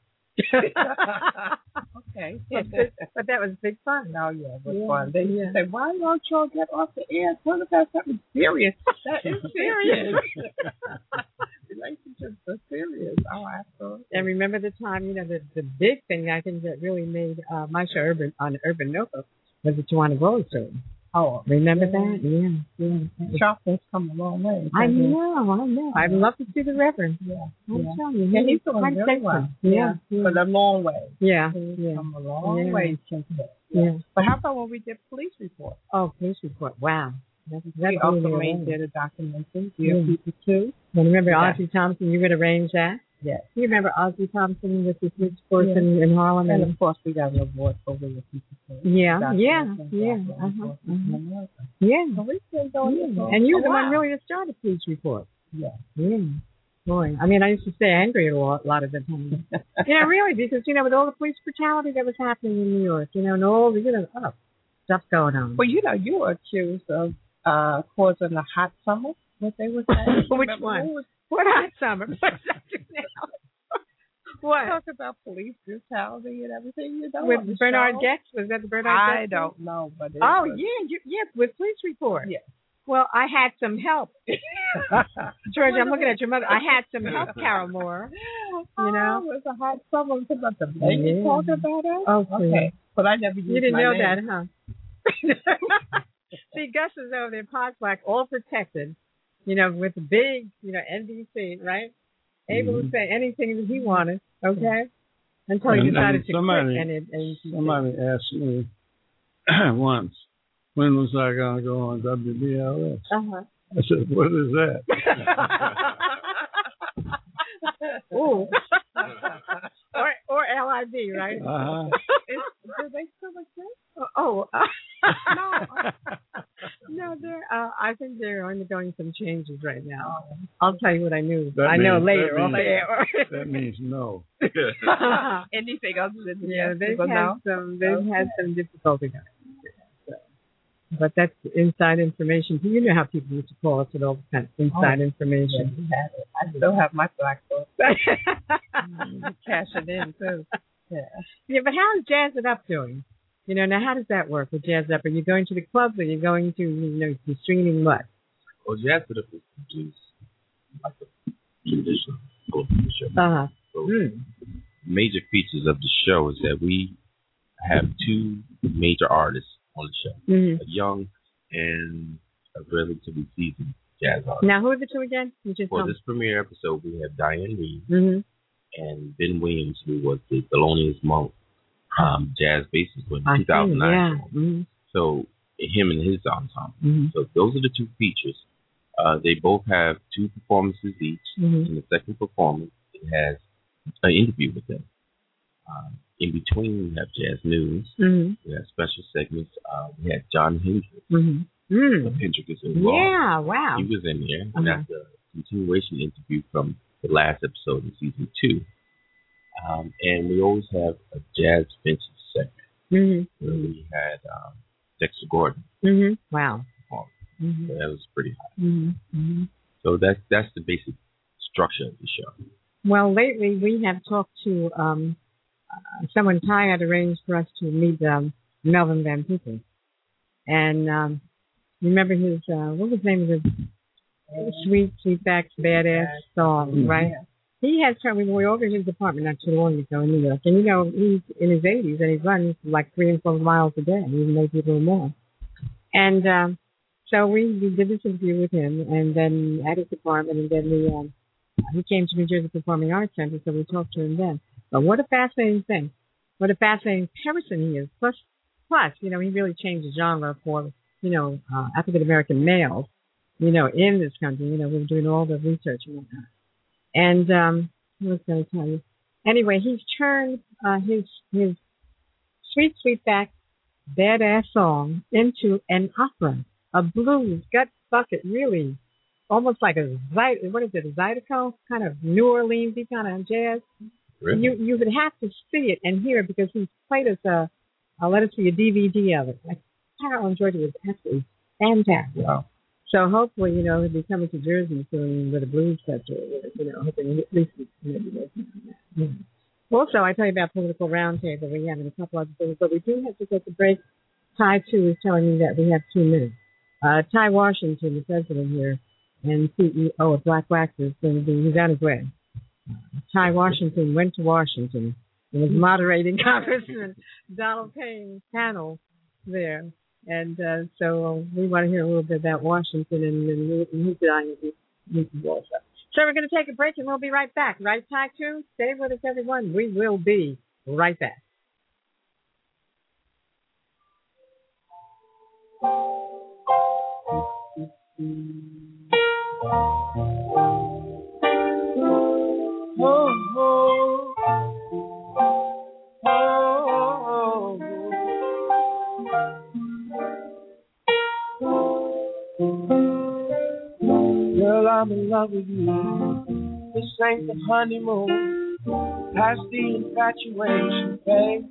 Speaker 5: Okay.
Speaker 3: but, but that was big fun.
Speaker 5: Oh, yeah, it was
Speaker 3: Yeah,
Speaker 5: fun. They used
Speaker 3: yeah.
Speaker 5: to say, why don't y'all get off the air? What about something serious? That is serious. Relationships are serious. Oh, absolutely.
Speaker 3: And remember the time, you know, the, the big thing I think that really made uh, my show urban on Urban Nova was the Tawana Gold story.
Speaker 5: Oh,
Speaker 3: Remember
Speaker 5: yeah.
Speaker 3: that? Yeah, yeah.
Speaker 5: Trump has come a long way.
Speaker 3: I know, I know. I'd love to see the Reverend.
Speaker 5: Yeah.
Speaker 3: I'm
Speaker 5: yeah.
Speaker 3: telling you,
Speaker 5: Yeah, he's
Speaker 3: quite
Speaker 5: doing very
Speaker 3: statesman.
Speaker 5: well.
Speaker 3: Yeah, yeah,
Speaker 5: But a long way.
Speaker 3: yeah,
Speaker 5: He's
Speaker 3: yeah.
Speaker 5: come a long
Speaker 3: Yeah.
Speaker 5: way since then.
Speaker 3: yeah.
Speaker 5: But how about when we did police report?
Speaker 3: Oh, police report. Wow. That's, that's
Speaker 5: We also
Speaker 3: really
Speaker 5: made
Speaker 3: amazing.
Speaker 5: did a documentary.
Speaker 3: Yeah.
Speaker 5: Dear People Too.
Speaker 3: And remember
Speaker 5: Yeah.
Speaker 3: Ozzie Thompson? You would arrange that?
Speaker 5: Yes.
Speaker 3: You remember Ozzie Thompson with the police force
Speaker 5: Yeah.
Speaker 3: in, in Harlem?
Speaker 5: And of course, we got an award for Dear People Too.
Speaker 3: Yeah, yeah,
Speaker 5: Documentary,
Speaker 3: yeah,
Speaker 5: documentary
Speaker 3: uh-huh,
Speaker 5: for
Speaker 3: uh-huh.
Speaker 5: America.
Speaker 3: yeah.
Speaker 5: So we've been doing this for
Speaker 3: And you
Speaker 5: a
Speaker 3: were the one
Speaker 5: while.
Speaker 3: really that started police report.
Speaker 5: Yeah.
Speaker 3: Yeah. Boy, I mean, I used to stay angry a lot, a lot of the time. you know, really, because, you know, with all the police brutality that was happening in New York, you know, and all the, you know, oh, stuff going on.
Speaker 5: Well, you know, you were accused of uh, causing a hot summer. What they were saying.
Speaker 3: Which
Speaker 5: Remember
Speaker 3: one?
Speaker 5: who was
Speaker 3: What hot summer? What's that now? What?
Speaker 5: talk about police brutality and everything, you know.
Speaker 3: With
Speaker 5: on the
Speaker 3: Bernard
Speaker 5: show?
Speaker 3: Gex? Was that the Bernard
Speaker 5: I
Speaker 3: Gex?
Speaker 5: don't know, but it
Speaker 3: Oh,
Speaker 5: was,
Speaker 3: yeah, you, yes, with police report.
Speaker 5: Yeah.
Speaker 3: Well, I had some help. George, I'm looking at your mother. I had some help, Carol Moore. You know?
Speaker 5: Oh, it was a hot summer. Talking about the baby
Speaker 3: Yeah.
Speaker 5: talking about it.
Speaker 3: Oh,
Speaker 5: Okay, but I never used
Speaker 3: You didn't
Speaker 5: my
Speaker 3: know
Speaker 5: name.
Speaker 3: that, huh? See, Gus is over there, Park Black, all protected, you know, with big, you know, N B C, right? Able
Speaker 4: Mhm.
Speaker 3: to say anything that he wanted, okay? Until he
Speaker 4: And-
Speaker 3: decided
Speaker 4: and
Speaker 3: to
Speaker 4: somebody-
Speaker 3: quit. And it, and
Speaker 4: Somebody asked me once, when was I going to go on W B L S?
Speaker 3: Uh-huh.
Speaker 4: I said, what is that?
Speaker 3: Ooh. or or L I B, right?
Speaker 4: Uh-huh.
Speaker 5: Do they still exist?
Speaker 3: Oh, uh,
Speaker 5: No.
Speaker 3: no, they're. Uh, I think they're undergoing some changes right now. I'll tell you what I knew.
Speaker 4: That
Speaker 3: I know
Speaker 4: means-
Speaker 3: later.
Speaker 4: that
Speaker 3: off
Speaker 4: means-
Speaker 3: air.
Speaker 4: That means no.
Speaker 5: Anything other than
Speaker 3: yeah, they've
Speaker 5: but
Speaker 3: had
Speaker 5: no?
Speaker 3: some. They've had some difficulty. So, But that's inside information. You know how people used to call us with all kind of inside
Speaker 5: Oh,
Speaker 3: information.
Speaker 5: Yeah, you had it. I still have my black book. Cash it in too. Yeah.
Speaker 3: Yeah, but how is Jazz It Up doing? You know, now how does that work with Jazz It Up? Are you going to the clubs? Are you going to, you know, you streaming what?
Speaker 6: Well, Jazz It Up is produced like a traditional television show.
Speaker 3: Uh-huh.
Speaker 6: So
Speaker 3: Mm.
Speaker 6: major features of the show is that we have two major artists on the show,
Speaker 3: Mm-hmm.
Speaker 6: a young and a relatively seasoned jazz artist.
Speaker 3: Now, who are the two again? You just
Speaker 6: For
Speaker 3: told me.
Speaker 6: this premiere episode, we have Diane Reed
Speaker 3: Mm-hmm.
Speaker 6: and Ben Williams, who was the Thelonious Monk um, jazz bassist in
Speaker 3: I
Speaker 6: two thousand nine.
Speaker 3: see, yeah. Mm-hmm.
Speaker 6: So him and his ensemble.
Speaker 3: Mm-hmm.
Speaker 6: So those are the two features. Uh, they both have two performances each.
Speaker 3: Mm-hmm.
Speaker 6: In the second performance, it has an interview with them. Um, in between, we have jazz news.
Speaker 3: Mm-hmm.
Speaker 6: We have special segments. Uh, we had John Hendricks.
Speaker 3: Mm-hmm. Mm.
Speaker 6: of Hendricks is involved.
Speaker 3: Yeah, wow.
Speaker 6: He was in there, and
Speaker 3: Uh-huh.
Speaker 6: that's a continuation interview from the last episode in season two. Um, and we always have a jazz vintage segment
Speaker 3: Mm-hmm.
Speaker 6: where we had um, Dexter Gordon
Speaker 3: Mm-hmm. Wow.
Speaker 6: perform.
Speaker 3: Mm-hmm.
Speaker 6: So that was pretty hot.
Speaker 3: Mm-hmm.
Speaker 6: So that's that's the basic structure of the show.
Speaker 3: Well, lately we have talked to um, uh, someone Ty had arranged for us to meet um, Melvin Van Peebles. And um, remember his, uh, what was the name of his Sweet, Sweetback's Badass song,
Speaker 5: Mm-hmm.
Speaker 3: right? He has trouble. We were over at his apartment not too long ago in New York. And, you know, he's in his eighties and he runs like three and four miles a day, even maybe a little more. And um, so we, we did this interview with him and then at his apartment, and then we, um, he came to New Jersey Performing Arts Center, so we talked to him then. But what a fascinating thing. What a fascinating person he is. Plus, plus, you know, he really changed the genre for, you know, uh, African-American males, you know, in this country. You know, we were doing all the research and whatnot. And um, what was I going to tell you? Anyway, he's turned uh, his his Sweet Sweetback Badass song into an opera, a blues gut bucket, really, almost like a Zy- what is it, a Zydeco kind of New Orleans-y kind of jazz.
Speaker 6: Really?
Speaker 3: You you would have to see it and hear it because he's played us a. I'll let us see a D V D of it. Like, Carol enjoyed it. It was absolutely fantastic.
Speaker 6: Wow.
Speaker 3: So hopefully, you know, he'll be coming to Jersey soon with a blues festival. You know, hoping at least maybe working on that. Yeah. Also, I tell you about Political Roundtable. We have in a couple other things, but we do have to take a break. Ty, too, is telling me that we have two minutes. Uh, Ty Washington, the president here, and C E O of Black Wax, is going to be, he's on his way. Ty Washington went to Washington and was moderating Congressman Donald Payne's panel there. And uh, so we want to hear a little bit about Washington and, and, and his dying also. So we're going to take a break and we'll be right back. Right, Ty, too? Stay with us, everyone. We will be right back.
Speaker 1: Oh, oh, oh, girl, I'm in love with you. This ain't the honeymoon, past the infatuation phase.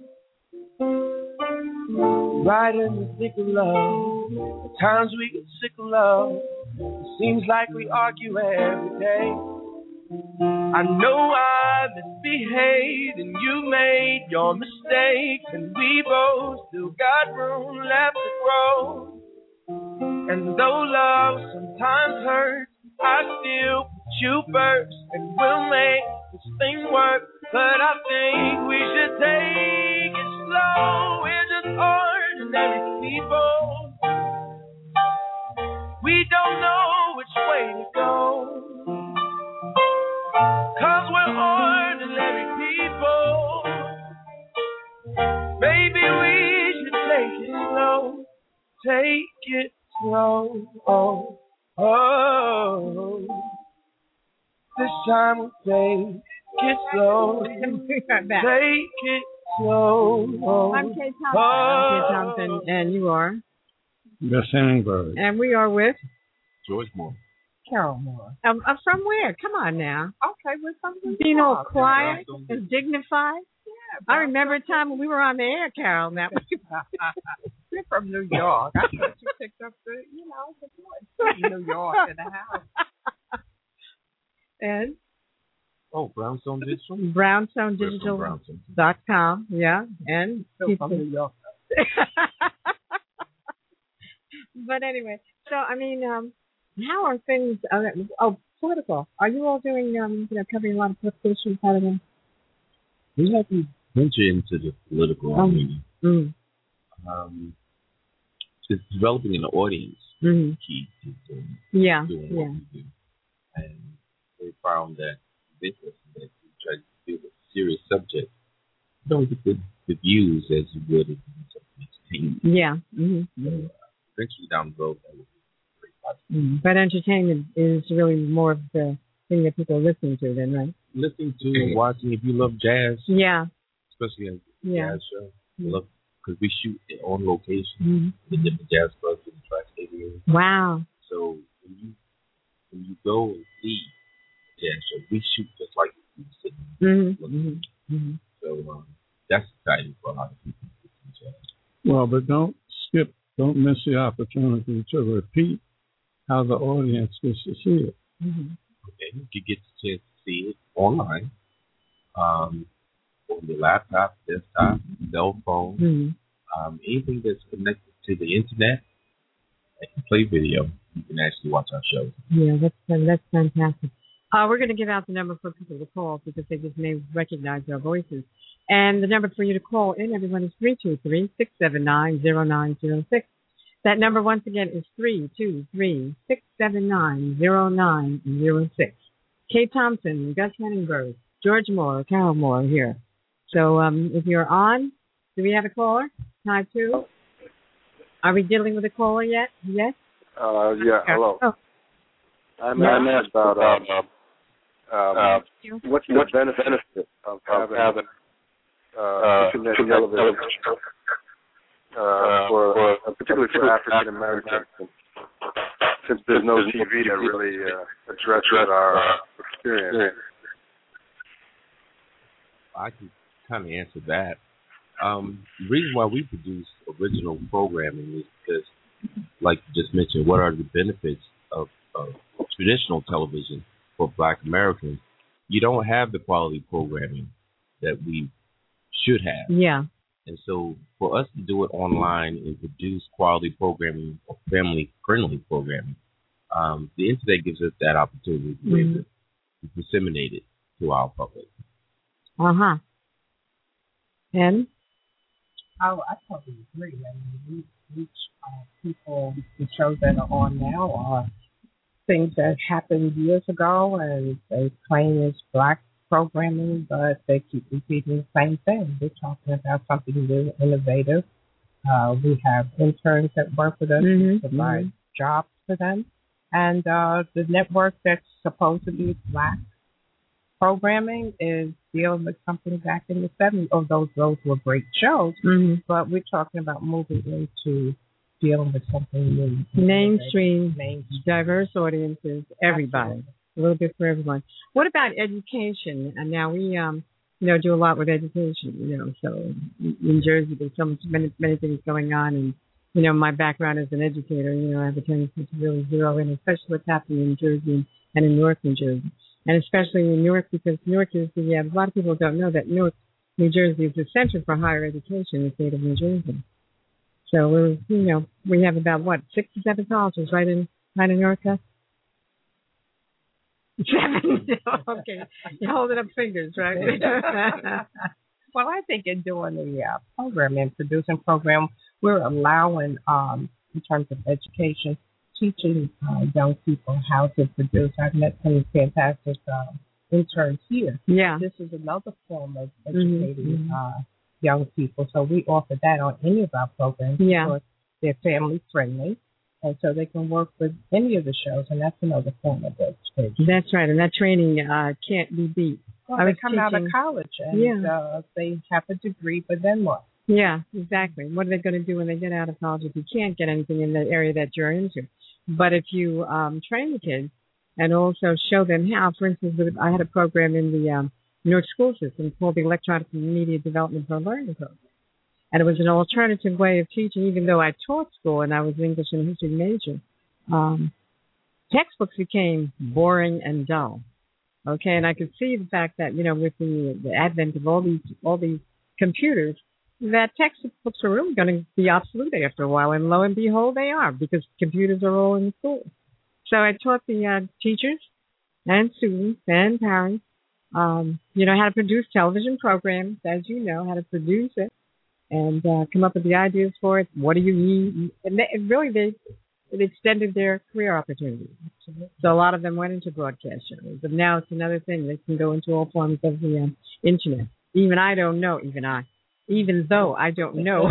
Speaker 1: Right in the thick of love, at times we get sick of love. It seems like we argue every day. I know I misbehaved and you made your mistakes, and we both still got room left to grow. And though love sometimes hurts, I still put you first, and we'll make this thing work. But I think we should take it slow. We're just ordinary people. We don't know which way to go, 'cause we're ordinary people. Baby, we should take it slow. Take it slow. Oh, oh. This time we'll take it slow. Take it slow. Oh,
Speaker 3: I'm Kay Thompson.
Speaker 1: oh.
Speaker 3: I'm Kay Thompson, and you are?
Speaker 4: Gus Hanningberg.
Speaker 3: And we are with?
Speaker 6: George Moore.
Speaker 5: Carol Moore.
Speaker 3: Um, uh, from where? Come on now.
Speaker 5: Okay, we're from New
Speaker 3: Being all
Speaker 5: York.
Speaker 3: quiet and dignified. I remember a time when we were on the air, Carol. Now
Speaker 5: we're from New York. I thought you picked up the, you know, the voice from New York in the house.
Speaker 3: And
Speaker 6: oh, Brownstone Digital.
Speaker 3: Brownstone Digital dot com. Yeah, and
Speaker 5: still from New York.
Speaker 3: But anyway, so I mean, um, how are things? Uh, oh, political. Are you all doing? Um, you know, covering a lot of political issues out of them?
Speaker 6: We haven't ventured into the political
Speaker 3: um,
Speaker 6: arena.
Speaker 3: Mm.
Speaker 6: Um, it's developing an audience
Speaker 3: mm-hmm.
Speaker 6: key to doing,
Speaker 3: yeah,
Speaker 6: doing
Speaker 3: yeah.
Speaker 6: what we do, and we found that it's interesting that we try to deal with serious subjects. You don't get the, the views as you would if you do something entertainment.
Speaker 3: Yeah. Mm-hmm.
Speaker 6: So, uh, eventually down the road, that will be very positive.
Speaker 3: Mm-hmm. But entertainment is really more of the thing that people are listening to, then, right?
Speaker 6: Listening to and watching. If you love jazz,
Speaker 3: yeah,
Speaker 6: especially a
Speaker 3: yeah.
Speaker 6: jazz show, mm-hmm. love because we shoot it on location,
Speaker 3: mm-hmm.
Speaker 6: the different jazz clubs in the tri-state area.
Speaker 3: Wow.
Speaker 6: So when you when you go and see jazz show, we shoot just like you sitting.
Speaker 3: Mm-hmm. Mm-hmm. Mm-hmm.
Speaker 6: So um, that's exciting for a lot of people to see jazz.
Speaker 4: Well, but don't skip, don't miss the opportunity to repeat how the audience gets to see it.
Speaker 3: Mm-hmm.
Speaker 6: Okay, you get the chance to see it online, um, on your laptop, desktop, cell phone,
Speaker 3: mm-hmm.
Speaker 6: um, anything that's connected to the internet and can play video. You can actually watch our shows.
Speaker 3: Yeah, that's that's fantastic. Uh, we're going to give out the number for people to call because they just may recognize our voices. And the number for you to call in, everyone, is three two three, six seven nine, zero nine zero six. That number, once again, is three two three, six seven nine, zero nine zero six. Kate Thompson, Gus Henningberg, George Moore, Carol Moore here. So um, if you're on, do we have a caller? Hi, two. Are we dealing with a caller yet? Yes?
Speaker 7: Uh, yeah, hello.
Speaker 3: Oh.
Speaker 7: I'm yeah. asked about um, um, uh, what's the benefit of having, having uh, internet television, uh, for, uh, particularly for African Americans, since there's no T V that really uh, addresses our experience.
Speaker 6: I can kind of answer that. Um, the reason why we produce original programming is because, like you just mentioned, what are the benefits of, of traditional television for Black Americans? You don't have the quality programming that we should have.
Speaker 3: Yeah.
Speaker 6: And so for us to do it online and produce quality programming or family-friendly programming, um, the internet gives us that opportunity to, mm-hmm. to disseminate it to our public.
Speaker 3: Uh-huh. And?
Speaker 5: Oh, I totally agree. I mean, we reach uh, people, the shows that are on now are things that happened years ago, and they claim it's Black programming, but they keep repeating the same thing. We're talking about something new, innovative. Uh, we have interns that work with us,
Speaker 3: mm-hmm.
Speaker 5: provide
Speaker 3: mm-hmm.
Speaker 5: jobs for them. And uh, the network that's supposed to be Black programming is dealing with something back in the seventies, although those were great shows.
Speaker 3: Mm-hmm.
Speaker 5: But we're talking about moving into dealing with something new.
Speaker 3: Mainstream,
Speaker 5: Mainstream.
Speaker 3: diverse audiences, everybody.
Speaker 5: Absolutely.
Speaker 3: A little bit for everyone. What about education? And now we, um, you know, do a lot with education. You know, so in Jersey there's so much, many, many things going on, and you know, my background as an educator, you know, I have a tendency to really zero in, especially what's happening in Jersey and in Newark, New Jersey, and especially in Newark because Newark is the. Yeah, a lot of people don't know that Newark, New Jersey, is the center for higher education in the state of New Jersey. So we're, you know, we have about what six to seven colleges right in right in Newark. Seven. Okay, you're holding up fingers, right?
Speaker 5: Well, I think in doing the uh, program and producing program, we're allowing, um, in terms of education, teaching uh, young people how to produce. I've met some fantastic uh, interns here.
Speaker 3: Yeah.
Speaker 5: This is another form of educating
Speaker 3: mm-hmm.
Speaker 5: uh, young people. So we offer that on any of our programs.
Speaker 3: Yeah.
Speaker 5: Because they're family friendly. And so they can work with any of the shows, and that's another form of education.
Speaker 3: That's right, and that training uh, can't be beat.
Speaker 5: Well,
Speaker 3: I
Speaker 5: they
Speaker 3: was
Speaker 5: come
Speaker 3: teaching,
Speaker 5: out of college, and
Speaker 3: yeah.
Speaker 5: uh, they have a degree, but then what?
Speaker 3: Yeah, exactly. What are they going to do when they get out of college if you can't get anything in the area that you're into? But if you um, train the kids and also show them how, for instance, I had a program in the um, New York school system called the Electronic Media Development for Learning Program. And it was an alternative way of teaching, even though I taught school and I was an English and history major. Um, textbooks became boring and dull. Okay, and I could see the fact that, you know, with the, the advent of all these all these computers, that textbooks are really going to be obsolete after a while. And lo and behold, they are, because computers are all in the school. So I taught the uh, teachers and students and parents, um, you know, how to produce television programs, as you know, how to produce it. And uh, come up with the ideas for it. What do you need? And they, really, they it extended their career opportunities. So a lot of them went into broadcast shows. But now it's another thing. They can go into all forms of the um, internet. Even I don't know. Even I. Even though I don't know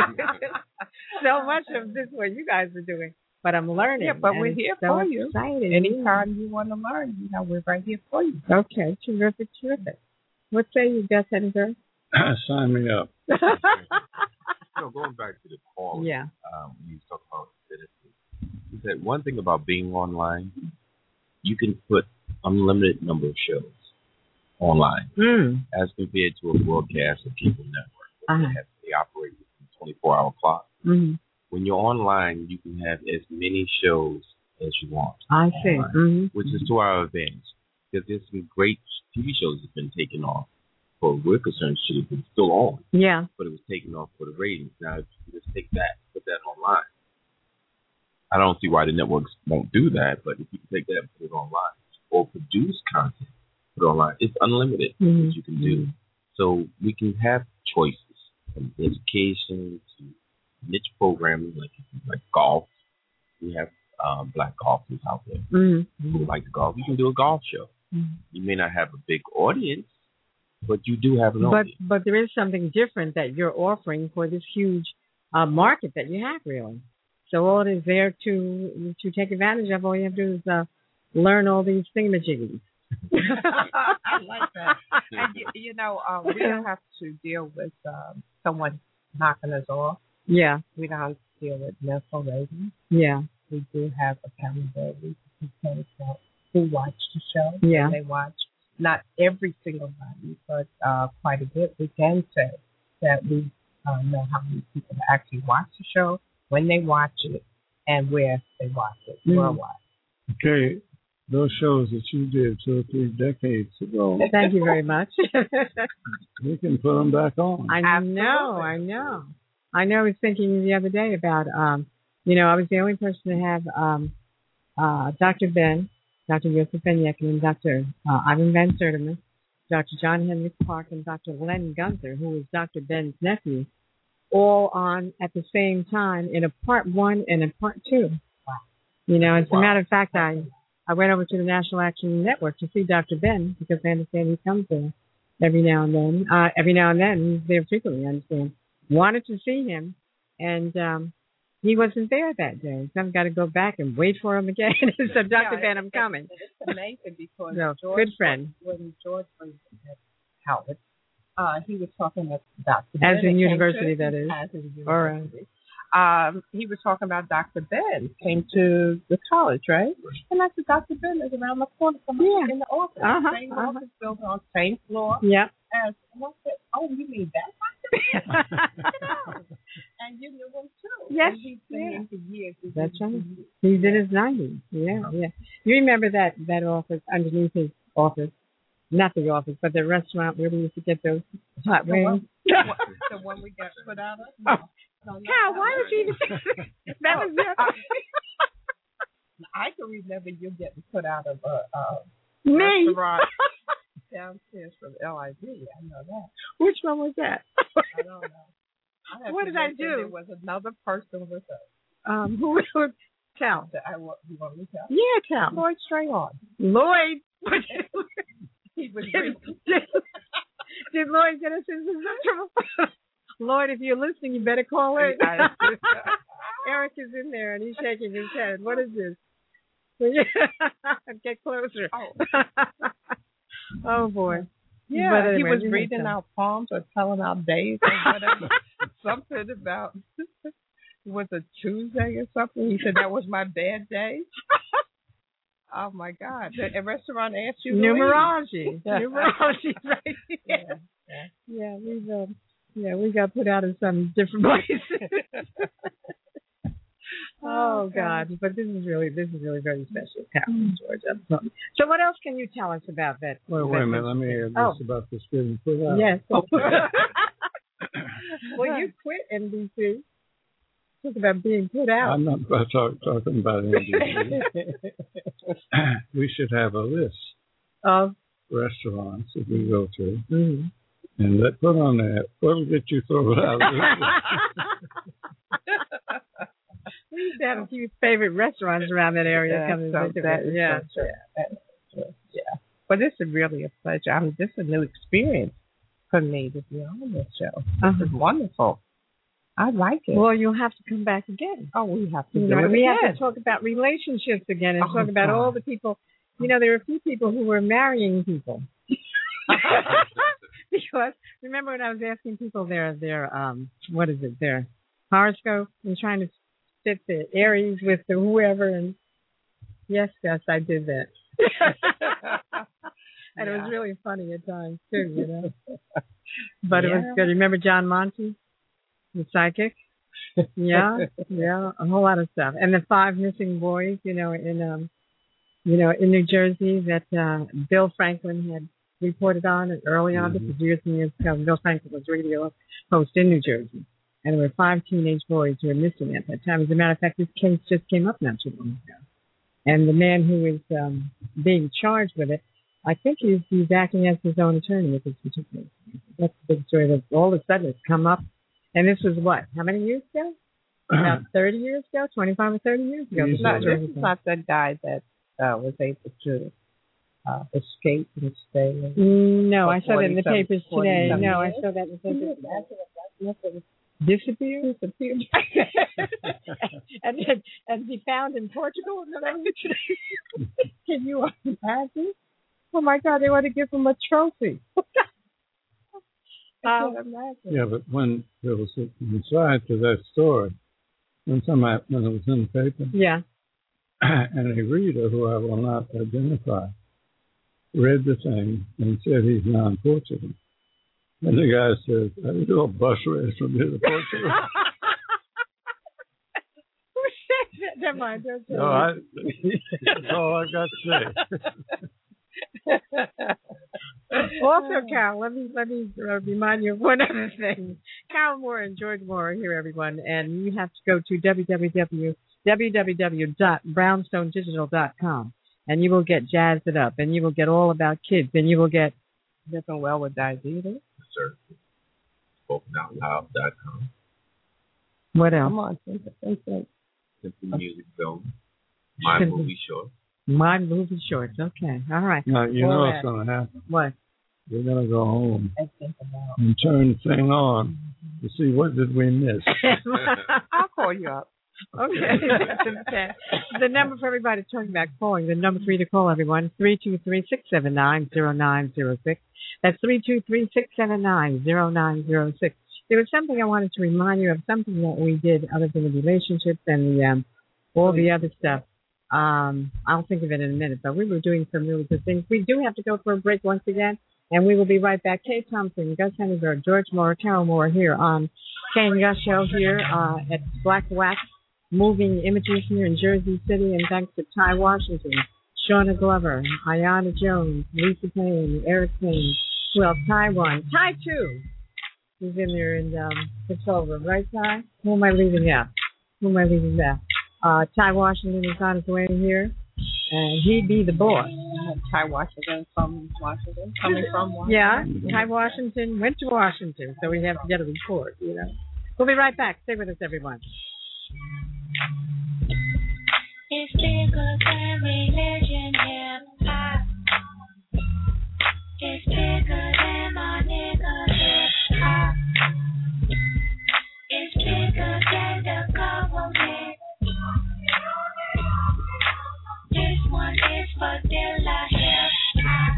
Speaker 3: so much of this what you guys are doing. But I'm learning.
Speaker 5: Yeah, but we're here
Speaker 3: so
Speaker 5: for you.
Speaker 3: Exciting.
Speaker 5: Anytime you want to learn, you know, we're right here for you.
Speaker 3: Okay. Terrific, terrific. What say you, Gus Henniger?
Speaker 4: Sign me up.
Speaker 6: You know, going back to the call,
Speaker 3: yeah.
Speaker 6: um, you talk about citizens. You said one thing about being online, you can put unlimited number of shows online
Speaker 3: mm.
Speaker 6: as compared to a broadcast or cable network.
Speaker 3: Uh-huh.
Speaker 6: They, have, they operate with a twenty-four hour clock.
Speaker 3: Mm-hmm.
Speaker 6: When you're online, you can have as many shows as you want.
Speaker 3: I see.
Speaker 6: Online,
Speaker 3: mm-hmm.
Speaker 6: Which is to our advantage, because there's some great T V shows that have been taken off. For we're concerned, should have been still on.
Speaker 3: Yeah.
Speaker 6: But it was taken off for the ratings. Now, if you just take that, put that online. I don't see why the networks won't do that, but if you can take that and put it online, or produce content, put it online, it's unlimited
Speaker 3: mm-hmm.
Speaker 6: what you can do. So we can have choices from education to niche programming, like like golf. We have um, black golfers out there
Speaker 3: mm-hmm.
Speaker 6: who like to golf. You can do a golf show.
Speaker 3: Mm-hmm.
Speaker 6: You may not have a big audience, but you do have an
Speaker 3: but,
Speaker 6: audience.
Speaker 3: But there is something different that you're offering for this huge uh, market that you have, really. So all it is there to to take advantage of. All you have to do is uh, learn all these thingamajiggies.
Speaker 5: I like that. And you, you know, um, we don't have to deal with um, someone knocking us off.
Speaker 3: Yeah.
Speaker 5: We don't have to deal with mental ratings.
Speaker 3: Yeah.
Speaker 5: We do have accountability because uh, who watch the show.
Speaker 3: Yeah.
Speaker 5: They watch. Not every single body, but uh, quite a bit. We can say that we uh, know how many people actually watch the show, when they watch it, and where they watch it mm. worldwide.
Speaker 4: Okay, those shows that you did two or three decades ago.
Speaker 3: Thank you very much.
Speaker 4: We can put them back on.
Speaker 3: I
Speaker 5: Absolutely.
Speaker 3: know, I know. I know I was thinking the other day about, um, you know, I was the only person to have um, uh, Doctor Ben, Doctor Joseph Ben Yekin, and Doctor Uh, Ivan Van Sertima, Doctor John Henry Clark, and Doctor Len Gunther, who was Doctor Ben's nephew, all on at the same time in a part one and a part two. Wow. You know, as wow. a matter of fact, I, I went over to the National Action Network to see Doctor Ben because I understand he comes there every now and then. Uh, every now and then, he's there frequently, I understand. Wanted to see him, and um, he wasn't there that day. So I've got to go back and wait for him again. So, Doctor Yeah, Ben, I'm coming.
Speaker 5: It's amazing because
Speaker 3: no,
Speaker 5: George,
Speaker 3: good friend.
Speaker 5: when George was at Howard, uh, he was talking about Doctor
Speaker 3: As
Speaker 5: Ben.
Speaker 3: in university, that is.
Speaker 5: As in university.
Speaker 3: All right.
Speaker 5: Um, he was talking about Doctor Ben came to the college, right? And I said, Doctor Ben is around the corner from us
Speaker 3: yeah.
Speaker 5: in the office.
Speaker 3: Uh-huh,
Speaker 5: same
Speaker 3: uh-huh.
Speaker 5: office building on the same floor.
Speaker 3: Yeah.
Speaker 5: As, and I said, oh, you mean that Doctor Ben? And you knew him too.
Speaker 3: Yes.
Speaker 5: And he's been
Speaker 3: yeah.
Speaker 5: in for years. He's
Speaker 3: That's right.
Speaker 5: years.
Speaker 3: He's in his nineties. Yeah, yeah. You remember that, that office underneath his office? Not the office, but the restaurant where we used to get those hot wings.
Speaker 5: The one, the one we got put out of? No.
Speaker 3: Oh. No, Cal, why would you even that was your...
Speaker 5: I can remember you getting put out of a, a
Speaker 3: Me?
Speaker 5: restaurant downstairs from L I V. I know that.
Speaker 3: Which one was that?
Speaker 5: I don't know. I
Speaker 3: what did I do?
Speaker 5: There was another person with us.
Speaker 3: Um, who was Cal?
Speaker 5: I want, you want me to tell?
Speaker 3: Yeah, Cal.
Speaker 5: Lloyd Strayon.
Speaker 3: Lloyd.
Speaker 5: He was
Speaker 3: did, did, did Lloyd get us into some trouble? Lloyd, if you're listening, you better call in. Eric is in there and he's shaking his head. What is this? Get closer.
Speaker 5: Oh,
Speaker 3: oh boy.
Speaker 5: Yeah,
Speaker 3: but anyway,
Speaker 5: he was reading out poems or telling out days or whatever. Something about was it Tuesday or something? He said that was my bad day. Oh my God! The restaurant asked you.
Speaker 3: Numerology, numerology, right? Yeah, yeah. yeah we've uh, yeah we got put out in some different places. Oh God! But this is really this is really very special, Carolyn, Georgia. So, what else can you tell us about that?
Speaker 4: Well, wait a minute. Let me hear this
Speaker 3: oh.
Speaker 4: about this getting put out.
Speaker 3: Yes. Well, you quit N B C. Talk about being put out.
Speaker 4: I'm not talk, talking about N B C. We should have a list
Speaker 3: of
Speaker 4: restaurants that we go to,
Speaker 3: mm-hmm.
Speaker 4: and let put on that. What'll get you thrown out?
Speaker 3: We used to have a few favorite restaurants around that area.
Speaker 5: Yeah,
Speaker 3: coming
Speaker 5: so
Speaker 3: to
Speaker 5: that
Speaker 3: it.
Speaker 5: is
Speaker 3: Yeah.
Speaker 5: so true. That is true. Yeah. But this is really a pleasure. I mean, this is a new experience for me to be on this show. This
Speaker 3: uh-huh.
Speaker 5: is wonderful. I like it.
Speaker 3: Well, you'll have to come back again.
Speaker 5: Oh, we have to
Speaker 3: you
Speaker 5: do
Speaker 3: know,
Speaker 5: it
Speaker 3: We
Speaker 5: again.
Speaker 3: have to talk about relationships again and
Speaker 5: oh,
Speaker 3: talk about
Speaker 5: God.
Speaker 3: all the people. You know, there are a few people who were marrying people. Because remember when I was asking people their their um what is it their horoscope and trying to fit the Aries with the whoever, and yes, yes, I did that. And yeah. It was really funny at times too, you know. But yeah. It was good. Remember John Monty, the psychic? Yeah, yeah, a whole lot of stuff. And the five missing boys, you know, in um, you know, in New Jersey that uh, Bill Franklin had reported on early on. Mm-hmm. This was years and years ago. Bill Franklin was radio host in New Jersey, and there were five teenage boys who were missing at that time. As a matter of fact, this case just came up not too long ago, and the man who was um, being charged with it, I think he's he's acting as his own attorney with this particular case. That's the big story that all of a sudden it's come up. And this was what? How many years ago? About thirty years ago? twenty-five or thirty years ago?
Speaker 5: This is not, this is not that guy that uh, was able to uh, escape and stay.
Speaker 3: No, I saw that in the papers today. No, I saw that in the papers today. Disappeared? Disappeared. and, and, and he found in Portugal? Can you imagine? Oh, my God, they want to give him a trophy.
Speaker 4: Um, yeah, but when there was an inside to that story, when somebody, when it was in the paper,
Speaker 3: yeah,
Speaker 4: and a reader who I will not identify read the thing and said he's non-Portugal. And the guy says, "I can do a bus race from here to Portugal."
Speaker 3: Who said that? Never mind.
Speaker 4: No, I, that's all I got to say.
Speaker 3: Also, Carol, let me let me uh, remind you of one other thing. Carol Moore and George Moore are here, everyone, and you have to go to w w w dot brownstone digital dot com, and you will get Jazzed It Up, and you will get all about kids, and you will get Living Well with Diabetes.
Speaker 6: Sir, spoken out loud dot com.
Speaker 3: What else?
Speaker 5: Come on, think, think, think.
Speaker 6: Simply Music Film, My Simple. Movie Short.
Speaker 3: My movie shorts. Okay. All right.
Speaker 4: Now, you know what's going to happen.
Speaker 3: What?
Speaker 4: We're going to go home and turn the thing on to see what did we miss.
Speaker 5: I'll call you up.
Speaker 3: Okay. Okay. The number for everybody talking about calling, the number for you to call, everyone, three two three, six seven nine, zero nine zero six. That's three two three, six seven nine, zero nine zero six. There was something I wanted to remind you of, something that we did other than the relationships and the um, all the other stuff. Um, I'll think of it in a minute, but we were doing some really good things. We do have to go for a break once again, and we will be right back. Kay Thompson, Gus Henniger, George Moore, Carol Moore here on Kay and Gus Show here uh, at Black Wax Moving Images here in Jersey City, and thanks to Ty Washington, Shauna Glover, Ayana Jones, Lisa Payne, Eric Payne, well, Ty one, Ty two, who's in there in um, control room, right, Ty? Who am I leaving out? Who am I leaving out? Uh, Ty Washington is on his way here, and he'd be the boss.
Speaker 5: Ty Washington from Washington, coming from Washington.
Speaker 3: Yeah, Ty Washington went to Washington, so we have to get a report, you know. We'll be right back. Stay with us, everyone.
Speaker 2: It's bigger than religion, hip hop. It's bigger than my nigga, hip hop. It's bigger than the government. This one is for Dilla Hip Hop.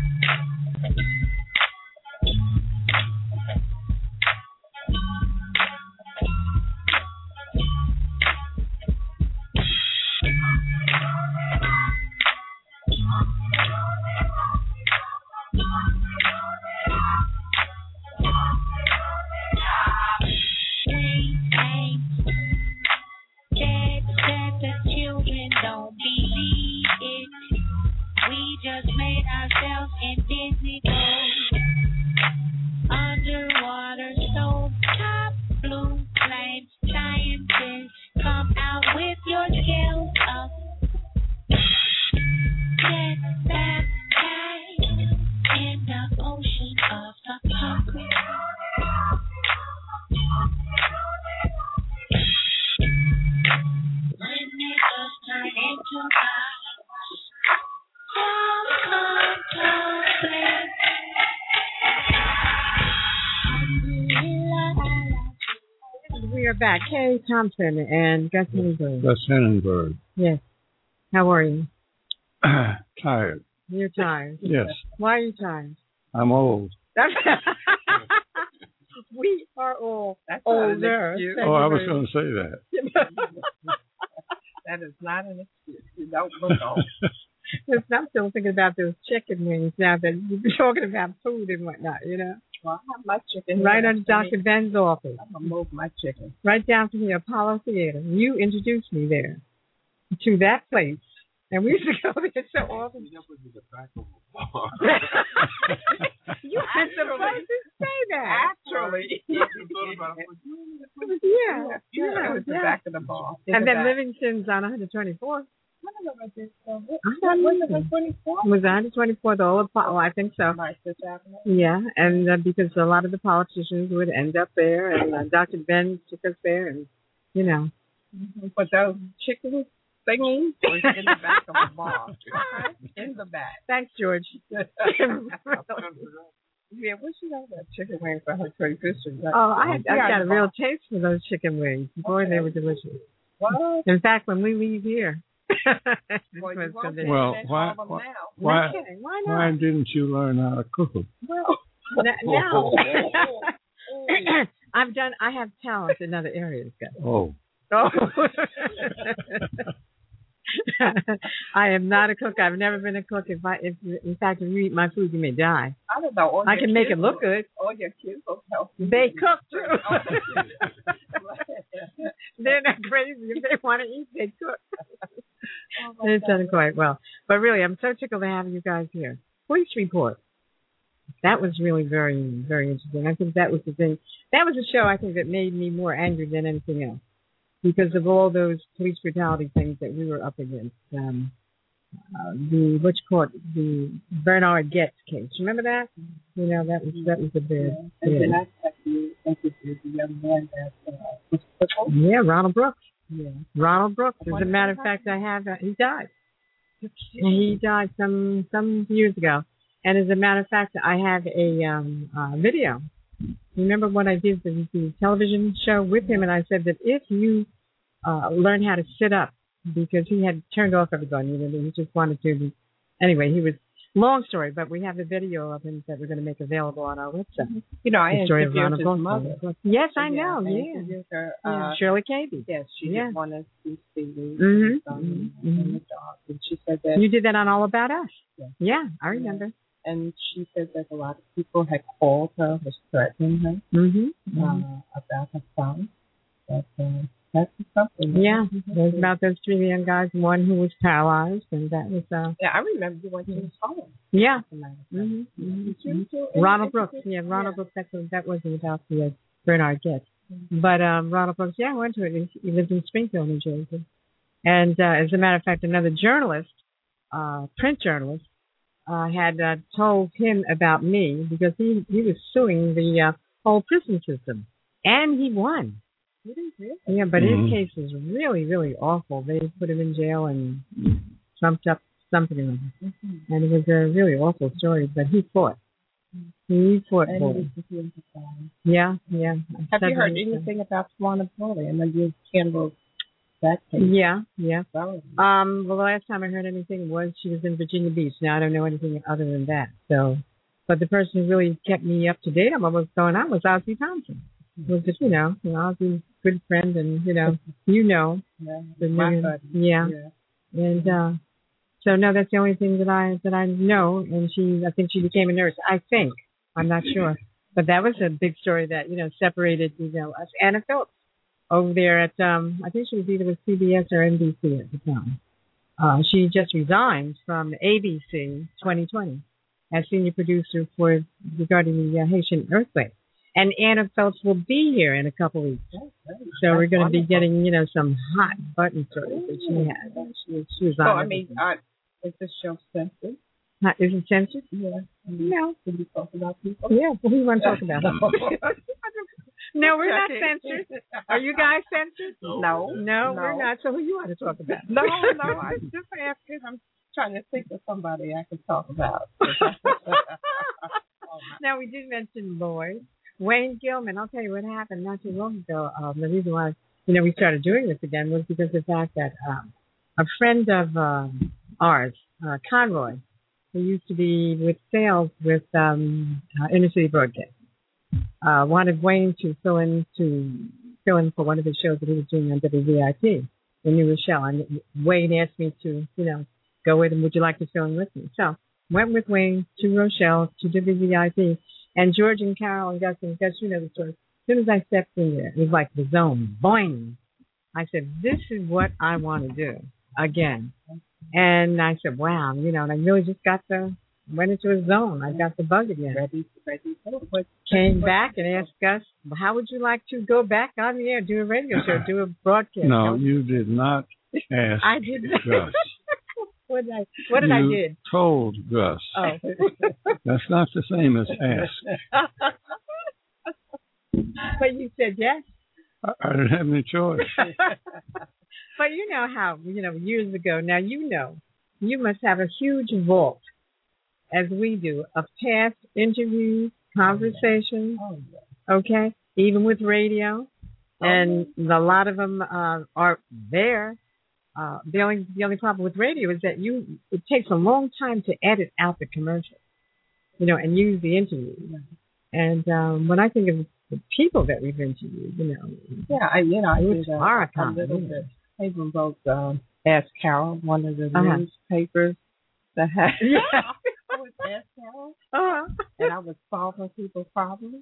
Speaker 3: back. Kay Thompson and Gus Hindenburg.
Speaker 4: Gus Hindenburg.
Speaker 3: Yes. How are you?
Speaker 4: Tired.
Speaker 3: You're tired.
Speaker 4: Yes.
Speaker 3: Why are you tired?
Speaker 4: I'm old.
Speaker 3: We are all
Speaker 5: That's
Speaker 3: older.
Speaker 4: Oh, I was going to say that.
Speaker 5: That is not an excuse. You don't look old.
Speaker 3: Listen, I'm still thinking about those chicken wings now that you've been talking about food and whatnot, you know.
Speaker 5: Well, I have my chicken.
Speaker 3: Right under Doctor Ben's office.
Speaker 5: I'm going to move my chicken.
Speaker 3: Right down from the Apollo Theater. You introduced me there to that place. And we used to go there so often. You had the first to say that.
Speaker 5: Actually.
Speaker 3: Yeah.
Speaker 5: Yeah.
Speaker 3: Yeah.
Speaker 5: It was the
Speaker 3: yeah.
Speaker 5: back of the ball.
Speaker 3: And
Speaker 5: the
Speaker 3: then
Speaker 5: back.
Speaker 3: Livingston's on one twenty-fourth.
Speaker 5: I don't know what this is. Was it one twenty-four?
Speaker 3: Was one twenty-fourth, all of Apollo? I think so. Yeah, and uh, because a lot of the politicians would end up there, and uh, Doctor Ben took us there, and, you know.
Speaker 5: Mm-hmm. But those chickens thingy was in the back of the ball. In the back.
Speaker 3: Thanks, George.
Speaker 5: Yeah, what she got that chicken wing for her twenty-fifth?
Speaker 3: Oh, I, I got a real taste for those chicken wings. Boy, okay. They were delicious.
Speaker 5: What?
Speaker 3: In fact, when we leave here.
Speaker 5: well,
Speaker 4: well why, why, why,
Speaker 3: why, not?
Speaker 4: why didn't you learn how to cook them?
Speaker 3: Well, now, I've done, I have talent in other areas, guys.
Speaker 4: Oh.
Speaker 3: Oh. I am not a cook. I've never been a cook. If I, if in fact, if you eat my food, you may die.
Speaker 5: I don't know.
Speaker 3: I can make it look good.
Speaker 5: All your kids will help you.
Speaker 3: They cook too. They're not crazy. If they want to eat, they cook. Oh They've done it quite well. But really, I'm so tickled to have you guys here. Police report. That was really very, very interesting. I think that was the thing. That was a show, I think, that made me more angry than anything else. Because of all those police brutality things that we were up against. Um, uh, the, which court, the Bernard Goetz case. Remember that? You know, that was that was a big.
Speaker 5: Yeah. And
Speaker 3: yeah.
Speaker 5: then I had to interview the young man that uh, was crippled.
Speaker 3: Yeah, Ronald Brooks.
Speaker 5: Yeah.
Speaker 3: Ronald Brooks. As a matter of fact, I have, uh, he died. He died some, some years ago. And as a matter of fact, I have a um, uh, video. Remember when I did the, the television show with him, and I said that if you uh, learn how to sit up, because he had turned off everyone, you know, he just wanted to. Be, anyway, he was long story, but we have the video of him that we're going to make available on our website.
Speaker 5: You know, I
Speaker 3: the story
Speaker 5: interviewed
Speaker 3: of
Speaker 5: his mother.
Speaker 3: Yes, I
Speaker 5: yeah,
Speaker 3: know.
Speaker 5: I
Speaker 3: Yeah,
Speaker 5: her, uh,
Speaker 3: yeah. Shirley Cavey.
Speaker 5: Yes, she
Speaker 3: yeah.
Speaker 5: did one of these C Ds
Speaker 3: mm-hmm.
Speaker 5: and,
Speaker 3: mm-hmm.
Speaker 5: and the dog, and she said that
Speaker 3: you did that on All About Us.
Speaker 5: Yeah,
Speaker 3: yeah I remember.
Speaker 5: Yeah. And she said that a lot of people had called her, was threatening her
Speaker 3: mm-hmm.
Speaker 5: uh,
Speaker 3: mm-hmm.
Speaker 5: about her son. But uh, that's something.
Speaker 3: Yeah, it was about those three young guys, one who was paralyzed, and that was. Uh,
Speaker 5: yeah, I remember you went to his home.
Speaker 3: Yeah. Mm-hmm. Mm-hmm. Ronald Brooks. Yeah, Ronald yeah. Brooks. That, was, that wasn't about the uh, Bernard Goetz. Mm-hmm. But um, Ronald Brooks, yeah, I went to it. He lived in Springfield, New Jersey. And uh, as a matter of fact, another journalist, uh, print journalist, Uh, had uh, told him about me because he, he was suing the uh, whole prison system, and he won. Yeah, but mm-hmm. his case was really, really awful. They put him in jail and trumped up something, mm-hmm. and it was a really awful story. But he fought. He fought for it. Yeah, yeah.
Speaker 5: Have you heard anything about Tawana Brawley and the candle? That case?
Speaker 3: Yeah, yeah. Um, well, the last time I heard anything was she was in Virginia Beach. Now I don't know anything other than that. So, but the person who really kept me up to date on what was going on was Ozzie Thompson. It was just, you know, you know, Ozzie's good friend, and you know, you know,
Speaker 5: yeah,
Speaker 3: the
Speaker 5: my
Speaker 3: new,
Speaker 5: buddy.
Speaker 3: yeah.
Speaker 5: yeah,
Speaker 3: and uh, so no, that's the only thing that I that I know. And she, I think she became a nurse. I think I'm not sure, but that was a big story that you know separated, you know, us. Anna Phillips. Over there at, um, I think she was either with C B S or N B C at the time. Uh, she just resigned from A B C twenty twenty as senior producer for regarding the uh, Haitian earthquake. And Anna Phelps will be here in a couple weeks. So That's we're going to be getting, you know, some hot button stories that she had. She, she was
Speaker 5: well,
Speaker 3: on.
Speaker 5: I mean, uh, is this show censored?
Speaker 3: Uh, is it censored?
Speaker 5: Yeah.
Speaker 3: No.
Speaker 5: Can you talk about people?
Speaker 3: Yeah, what do you want to talk about? No, we're not censored. Are you guys censored?
Speaker 5: No.
Speaker 3: No,
Speaker 5: no,
Speaker 3: we're not. So who you want to talk about?
Speaker 5: No, no, I'm just asking. I'm trying to think of somebody I can talk about.
Speaker 3: Now, we did mention Lloyd. Wayne Gilman, I'll tell you what happened not too long ago. Um, the reason why, you know, we started doing this again was because of the fact that um, a friend of um, ours, uh, Conroy, who used to be with sales with um, uh, Inner City Broadcast, uh, wanted Wayne to fill in to fill in for one of the shows that he was doing on W V I P in New Rochelle. And Wayne asked me to, you know, go with him. Would you like to fill in with me? So went with Wayne to Rochelle to W V I P. And George and Carol and Gus and Gus, you know the story. As soon as I stepped in there, it was like the zone, boing. I said, this is what I want to do again. And I said, wow, you know, and I really just got the, went into a zone. I got the bug again. Ready, ready, ready. Came back and asked Gus, how would you like to go back on the air, do a radio show, do a broadcast?
Speaker 4: No, you did not ask
Speaker 3: I did
Speaker 4: Gus.
Speaker 3: What did I, what did
Speaker 4: you
Speaker 3: I did?
Speaker 4: told Gus.
Speaker 3: Oh.
Speaker 4: That's not the same as ask.
Speaker 3: But you said yes.
Speaker 4: I, I didn't have any choice.
Speaker 3: But you know how, you know, years ago, now you know, you must have a huge vault, as we do, of past interviews, conversations, oh, yeah. Okay, even with radio, oh, and yeah. A lot of them uh, are there. Uh, the only the only problem with radio is that you it takes a long time to edit out the commercial, you know, and use the interview. And um, when I think of the people that we've interviewed, you know,
Speaker 5: yeah, I, you know, I
Speaker 3: did
Speaker 5: a,
Speaker 3: a,
Speaker 5: a little bit. I even wrote um, Ask Carol, one of the uh-huh. newspapers that had.
Speaker 3: Yeah.
Speaker 5: I was Ask Carol,
Speaker 3: uh-huh.
Speaker 5: and I was solving people's problems.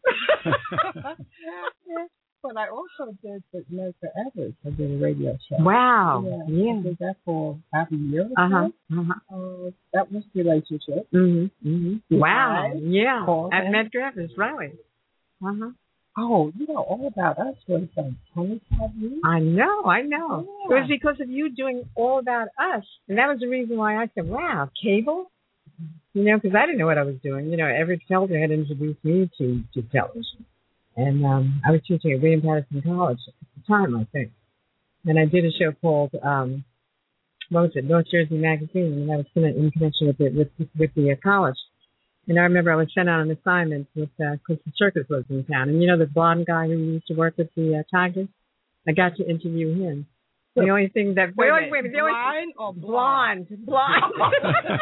Speaker 5: Yeah. But I also did with America Evers. I did a radio show.
Speaker 3: Wow.
Speaker 5: Yeah.
Speaker 3: yeah.
Speaker 5: I did that for about a year or
Speaker 3: uh-huh.
Speaker 5: so.
Speaker 3: Uh-huh.
Speaker 5: Uh, that was relationship.
Speaker 3: Mm-hmm. Mm-hmm. Wow.
Speaker 5: Right?
Speaker 3: Yeah.
Speaker 5: Call
Speaker 3: At
Speaker 5: him.
Speaker 3: Medgar Evers, right. Uh-huh.
Speaker 5: Oh, you know, All About Us was like twenty-five years.
Speaker 3: I know, I know.
Speaker 5: Yeah.
Speaker 3: It was because of you doing All About Us. And that was the reason why I said, wow, cable? You know, because I didn't know what I was doing. You know, Everett Felder had introduced me to, to television. And um, I was teaching at William Patterson College at the time, I think. And I did a show called, um, what was it, North Jersey Magazine, and I was in connection with, it, with, with the uh, college. And I remember I was sent out on an assignment with, because uh, the circus was in town. And you know the blonde guy who used to work with the uh, Tigers? I got to interview him. The only thing that...
Speaker 5: Wait,
Speaker 3: wait,
Speaker 5: wait,
Speaker 3: wait,
Speaker 5: blind
Speaker 3: or
Speaker 5: blonde?
Speaker 3: Blonde. Blonde.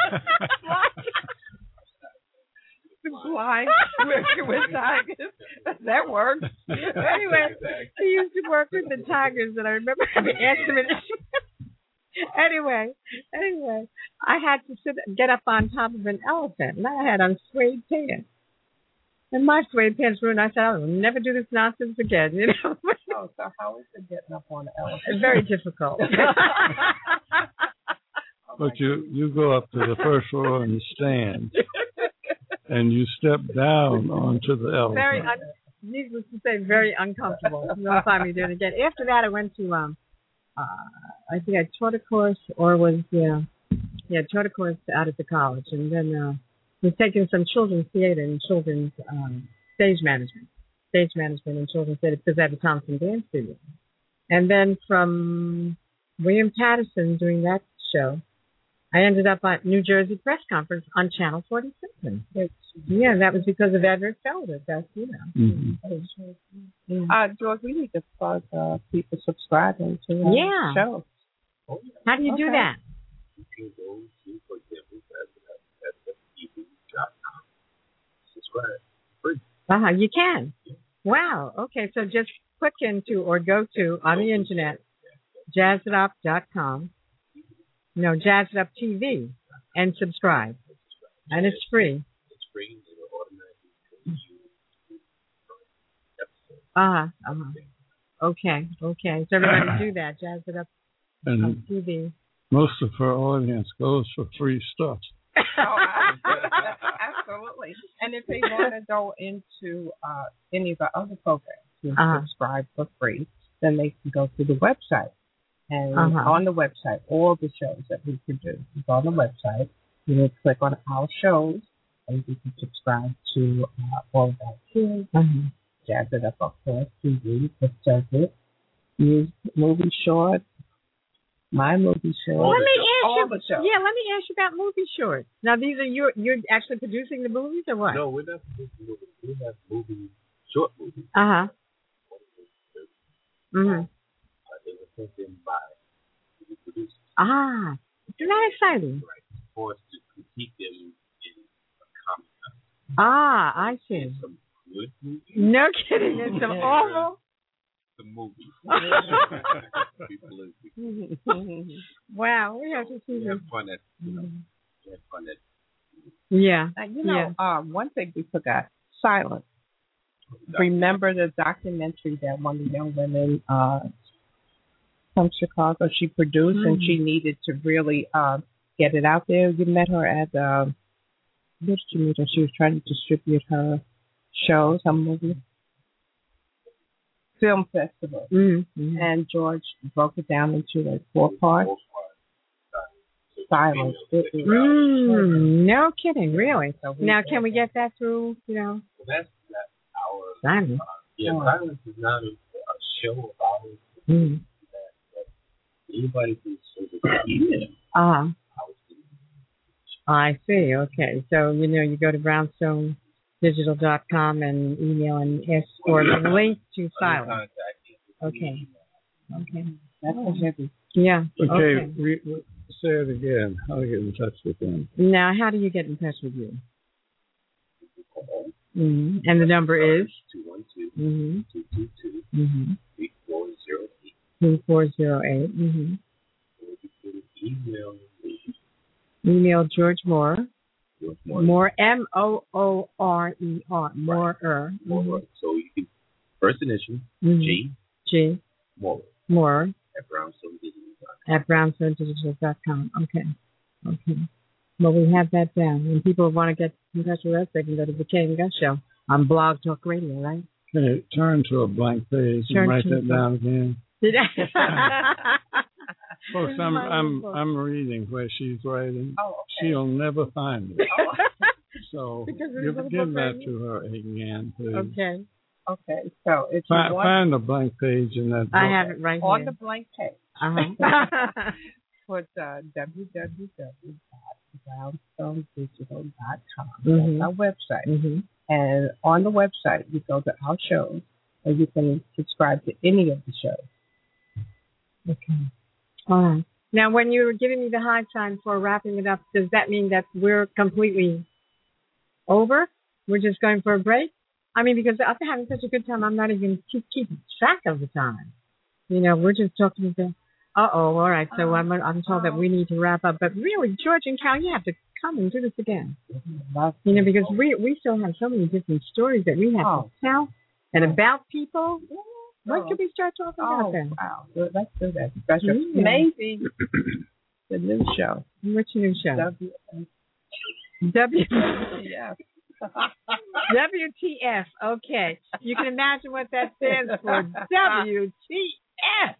Speaker 5: Blind working with Tigers. That works.
Speaker 3: Anyway, he used to work with the Tigers, and I remember I asked him. Anyway, anyway, I had to sit, get up on top of an elephant, and I had on suede pants. And my suede pants ruined. I said, I will never do this nonsense again, you know.
Speaker 5: Oh, so how is it getting up on an elephant?
Speaker 3: It's very difficult.
Speaker 4: But you, you go up to the first row and stand, and you step down onto the elephant.
Speaker 3: Very, un- needless to say, very uncomfortable. You'll find me doing it again. After that, I went to, um, uh, I think I taught a course, or was, yeah, yeah, taught a course out at the college, and then uh, was taking some children's theater and children's um, stage management, stage management and children's theater, because I had a Thompson Dance Studio. And then from William Patterson doing that show, I ended up at New Jersey Press Conference on Channel forty-seven. Yeah, that was because of Everett Felder. That's, you know.
Speaker 4: Mm-hmm.
Speaker 5: Yeah. Uh, George, we need to start uh, people subscribing to our
Speaker 3: yeah.
Speaker 5: show.
Speaker 3: How do you
Speaker 5: okay.
Speaker 3: do that?
Speaker 6: You can go to, for example, at T V dot com. Subscribe. Free.
Speaker 3: Uh-huh, you can. Yeah. Wow. Okay, so just click into or go to on the internet, jazz it up dot com. No, Jazz It Up T V, and subscribe. And it's free.
Speaker 6: It's free. It'll automatically you
Speaker 3: uh-huh, uh-huh. Okay, okay. So everybody do that. Jazz It Up
Speaker 4: and
Speaker 3: T V.
Speaker 4: Most of her audience goes for free stuff.
Speaker 5: Oh, absolutely. And if they want to go into uh, any of the other programs and uh-huh. subscribe for free, then they can go to the website. And uh-huh. on the website, all the shows that we produce is on the website. You will click on our shows, and you can subscribe to uh, All About Kids, uh-huh. Jazz It Up, of course, T V, The Circuit, music, movie shorts, my movie shorts.
Speaker 3: Well, let me ask
Speaker 5: all
Speaker 3: you.
Speaker 5: The shows.
Speaker 3: Yeah, let me ask you about movie shorts. Now, these are your you're actually producing the movies, or what?
Speaker 6: No, we're not producing movies. We have movie short movie.
Speaker 3: Uh huh. Mhm.
Speaker 6: Uh, they were sent in by the producers.
Speaker 3: Ah, isn't that exciting?
Speaker 6: Right. For us to critique them in a comic con.
Speaker 3: Ah, I see.
Speaker 6: Some good movies.
Speaker 3: No kidding. It's some awful.
Speaker 6: Some movies.
Speaker 3: Wow, we have to see
Speaker 6: we
Speaker 3: this.
Speaker 6: have fun at, you know, we have fun at.
Speaker 3: Yeah.
Speaker 5: Uh, you know,
Speaker 3: yeah.
Speaker 5: uh, one thing we forgot: silence. Remember the documentary that one of the young women uh, from Chicago she produced, mm-hmm. and she needed to really uh, get it out there. You met her at uh, where did you meet her? She was trying to distribute her shows, her movies, film festival,
Speaker 3: mm-hmm.
Speaker 5: and George broke it down into like four parts. Silence.
Speaker 3: Mm, no kidding, really. So now, can we get that through? You know.
Speaker 6: Well, that's that our
Speaker 3: silence.
Speaker 6: Uh, yeah, oh. Silence is not a, a show of ours.
Speaker 3: Mm.
Speaker 6: That, that anybody who's sort of email.
Speaker 3: Uh huh. I see. Okay, so you know, you go to brownstone digital dot com and email and ask for the link to silence. Okay. Okay.
Speaker 5: That's oh. heavy.
Speaker 3: Yeah.
Speaker 4: Okay.
Speaker 3: okay.
Speaker 4: Re- re- say it again. How to get in touch with them?
Speaker 3: Now, how do you get in touch with you? Mm-hmm. And the number is
Speaker 6: two one two,
Speaker 3: mm-hmm.
Speaker 6: two two two,
Speaker 3: mm-hmm.
Speaker 6: three four zero eight.
Speaker 3: Three four zero eight. Mm-hmm.
Speaker 6: Or you can email me.
Speaker 3: Email George Moore.
Speaker 6: George Moore.
Speaker 3: Moore, M O O R E R. Moore.
Speaker 6: Right. Moore. So you can first initial
Speaker 3: mm-hmm.
Speaker 6: G.
Speaker 3: G.
Speaker 6: Moore.
Speaker 3: Moore.
Speaker 6: At brownstone digital dot com.
Speaker 3: At brownstone digital dot com. Okay. Okay. Well, we have that down. When people want to get in touch with us, they can go to the Kay and Gus Show on Blog Talk Radio, right?
Speaker 4: Okay, turn to a blank page
Speaker 3: turn
Speaker 4: and write that down again. Folks, I'm I'm I'm reading where she's writing.
Speaker 5: Oh, okay.
Speaker 4: She'll never find it.
Speaker 5: Oh.
Speaker 4: So give, give that to her again, please.
Speaker 3: Okay.
Speaker 5: Okay. So if
Speaker 4: Fi-
Speaker 5: you want,
Speaker 4: find a blank page in that book.
Speaker 3: I have it right
Speaker 5: on
Speaker 3: here.
Speaker 5: the blank page.
Speaker 3: Uh-huh.
Speaker 5: Put uh, w w w dot brownstone digital dot com.
Speaker 3: Mm-hmm.
Speaker 5: That's our website.
Speaker 3: Mm-hmm.
Speaker 5: And on the website, you go to our shows, and you can subscribe to any of the shows.
Speaker 3: Okay. All right. Now, when you were giving me the high sign for wrapping it up, does that mean that we're completely over? We're just going for a break? I mean, because after having such a good time, I'm not even keep, keeping track of the time. You know, we're just talking about, uh-oh, all right, so I'm I'm told that we need to wrap up. But really, George and Cal, you have to come and do this again. You know, because we we still have so many different stories that we have
Speaker 5: oh.
Speaker 3: to tell and about people. What could we start talking
Speaker 5: oh,
Speaker 3: about then?
Speaker 5: Wow, let's do that. Special.
Speaker 3: Yeah.
Speaker 5: Maybe the new show.
Speaker 3: Which new show?
Speaker 5: W.
Speaker 3: W.
Speaker 5: Yeah.
Speaker 3: W T F. Okay. You can imagine what that stands for. W T F.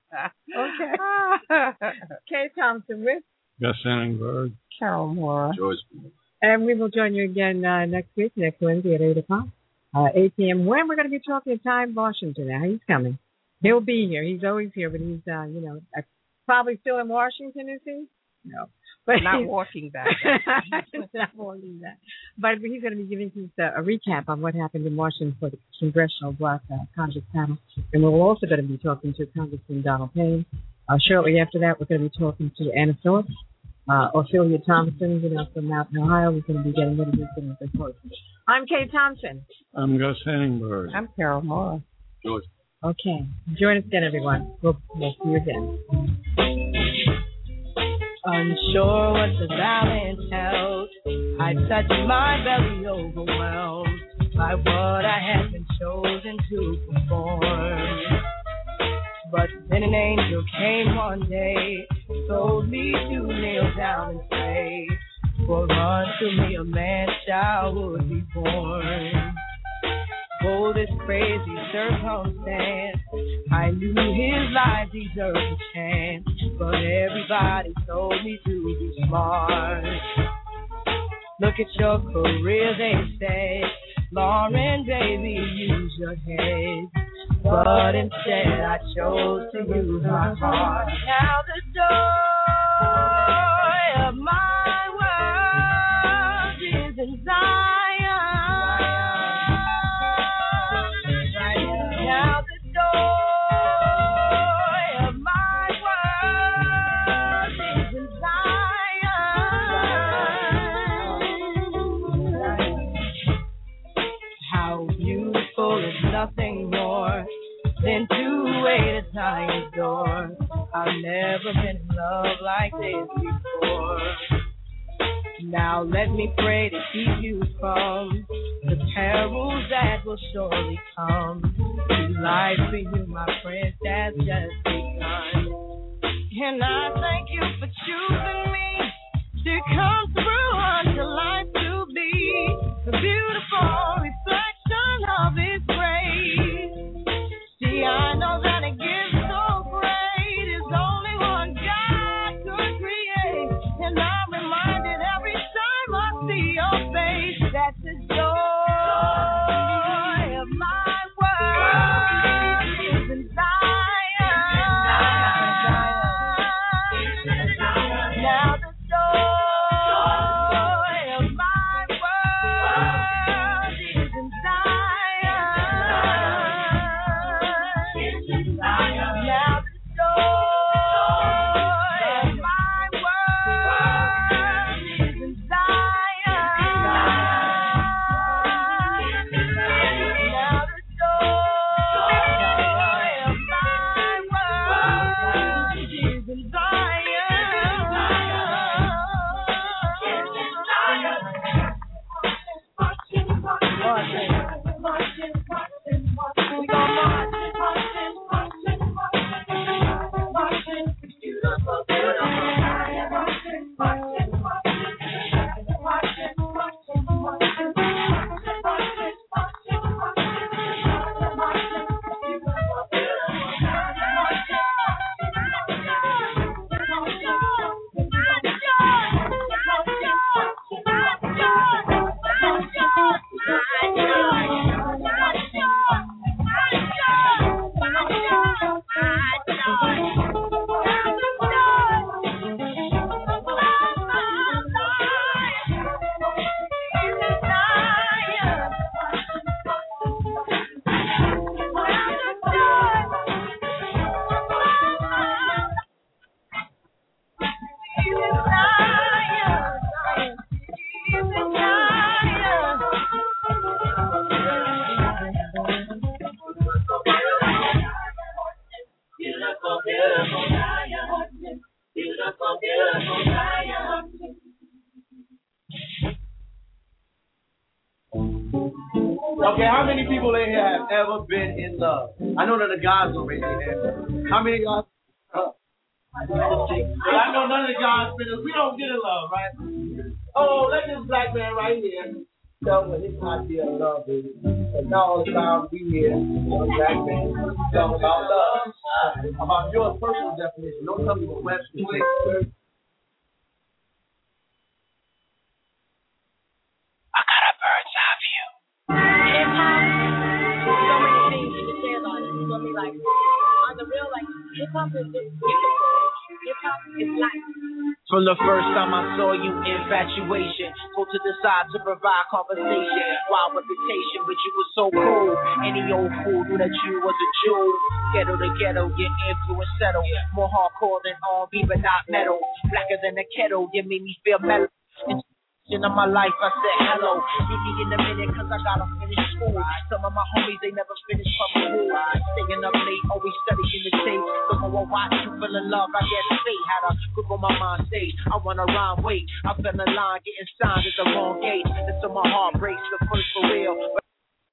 Speaker 3: Okay. Kay Thompson with
Speaker 4: Gus Henningberg.
Speaker 5: Carol Moore.
Speaker 6: George.
Speaker 3: And we will join you again uh, next week, next Wednesday at eight o'clock, uh, eight p.m. When we're going to be talking to Ty Washington now. He's coming. He'll be here. He's always here, but he's, uh, you know, uh, probably still in Washington, is he? No. But
Speaker 5: not walking back.
Speaker 3: not walking back. But he's going to be giving us a, a recap on what happened in Washington for the Congressional Black uh, Congress panel. And we're also going to be talking to Congressman Donald Payne. Uh, shortly after that, we're going to be talking to Anna Phillips, uh, Ophelia Thompson, you know, from Mountain, Ohio. We're going to be getting ready to do some reports. I'm Kay Thompson.
Speaker 4: I'm Gus Henningberg.
Speaker 5: I'm Carol Moore.
Speaker 6: George.
Speaker 3: Okay. Join us again, everyone. We'll, we'll see you again.
Speaker 8: Unsure what the balance held, I touched my belly overwhelmed by what I had been chosen to perform. But then an angel came one day, told me to kneel down and pray, for unto me a man child would be born. For this crazy circumstance, I knew his life deserved a chance, but everybody told me to be smart. Look at your career, they say, Lauren, baby, use your head. But instead I chose to use my heart. Now the joy of my world is in Zion. nothing more than to wait at time's door. I've never been in love like this before. Now let me pray to keep you from the perils that will surely come. Life for you, my friend, that's just begun. And I thank you for choosing me to come through unto life to be the beautiful reflection of His grace. See, I know that a gift so great is only one God could create, and I'm reminded every time I see your face that the joy of my world is in Zion. Now the joy of my world is in Zion. Now the joy of my world is in Zion. Now the joy of my world is in
Speaker 1: Okay, how many people in here have ever been in love? I know that the guys don't raise their hands. How many guys? Uh, I know none of the guys been in. We don't get in love, right? Oh, let this black man right here tell what his idea of love is. And now all the time we hear a black man talk about love. About your personal definition. Don't tell me what Webster says. I got a bird's eye view.
Speaker 9: Hip hop, so many things you can say about it. You feel me? Like, on the real, like, hip hop is just beautiful. Hip hop is life.
Speaker 1: From the first time I saw you, infatuation. Go to the side to provide conversation. Wild reputation, but you were so cool. Any old fool knew that you was a Jew. Ghetto to ghetto, your influence settle. More hardcore than R and B, but not metal. Blacker than a kettle, you made me feel mellow. In my life, I said hello. Meet me in a minute, cause I gotta finish school. Some of my homies, they never finished public school. Staying up late, always studying the tape. The more I watch you feel in love, I guess fate had a grip on my mind stage. I wanna rhyme, wait. I fell in line, getting signed at the wrong gate. Until my heart breaks, the first for real.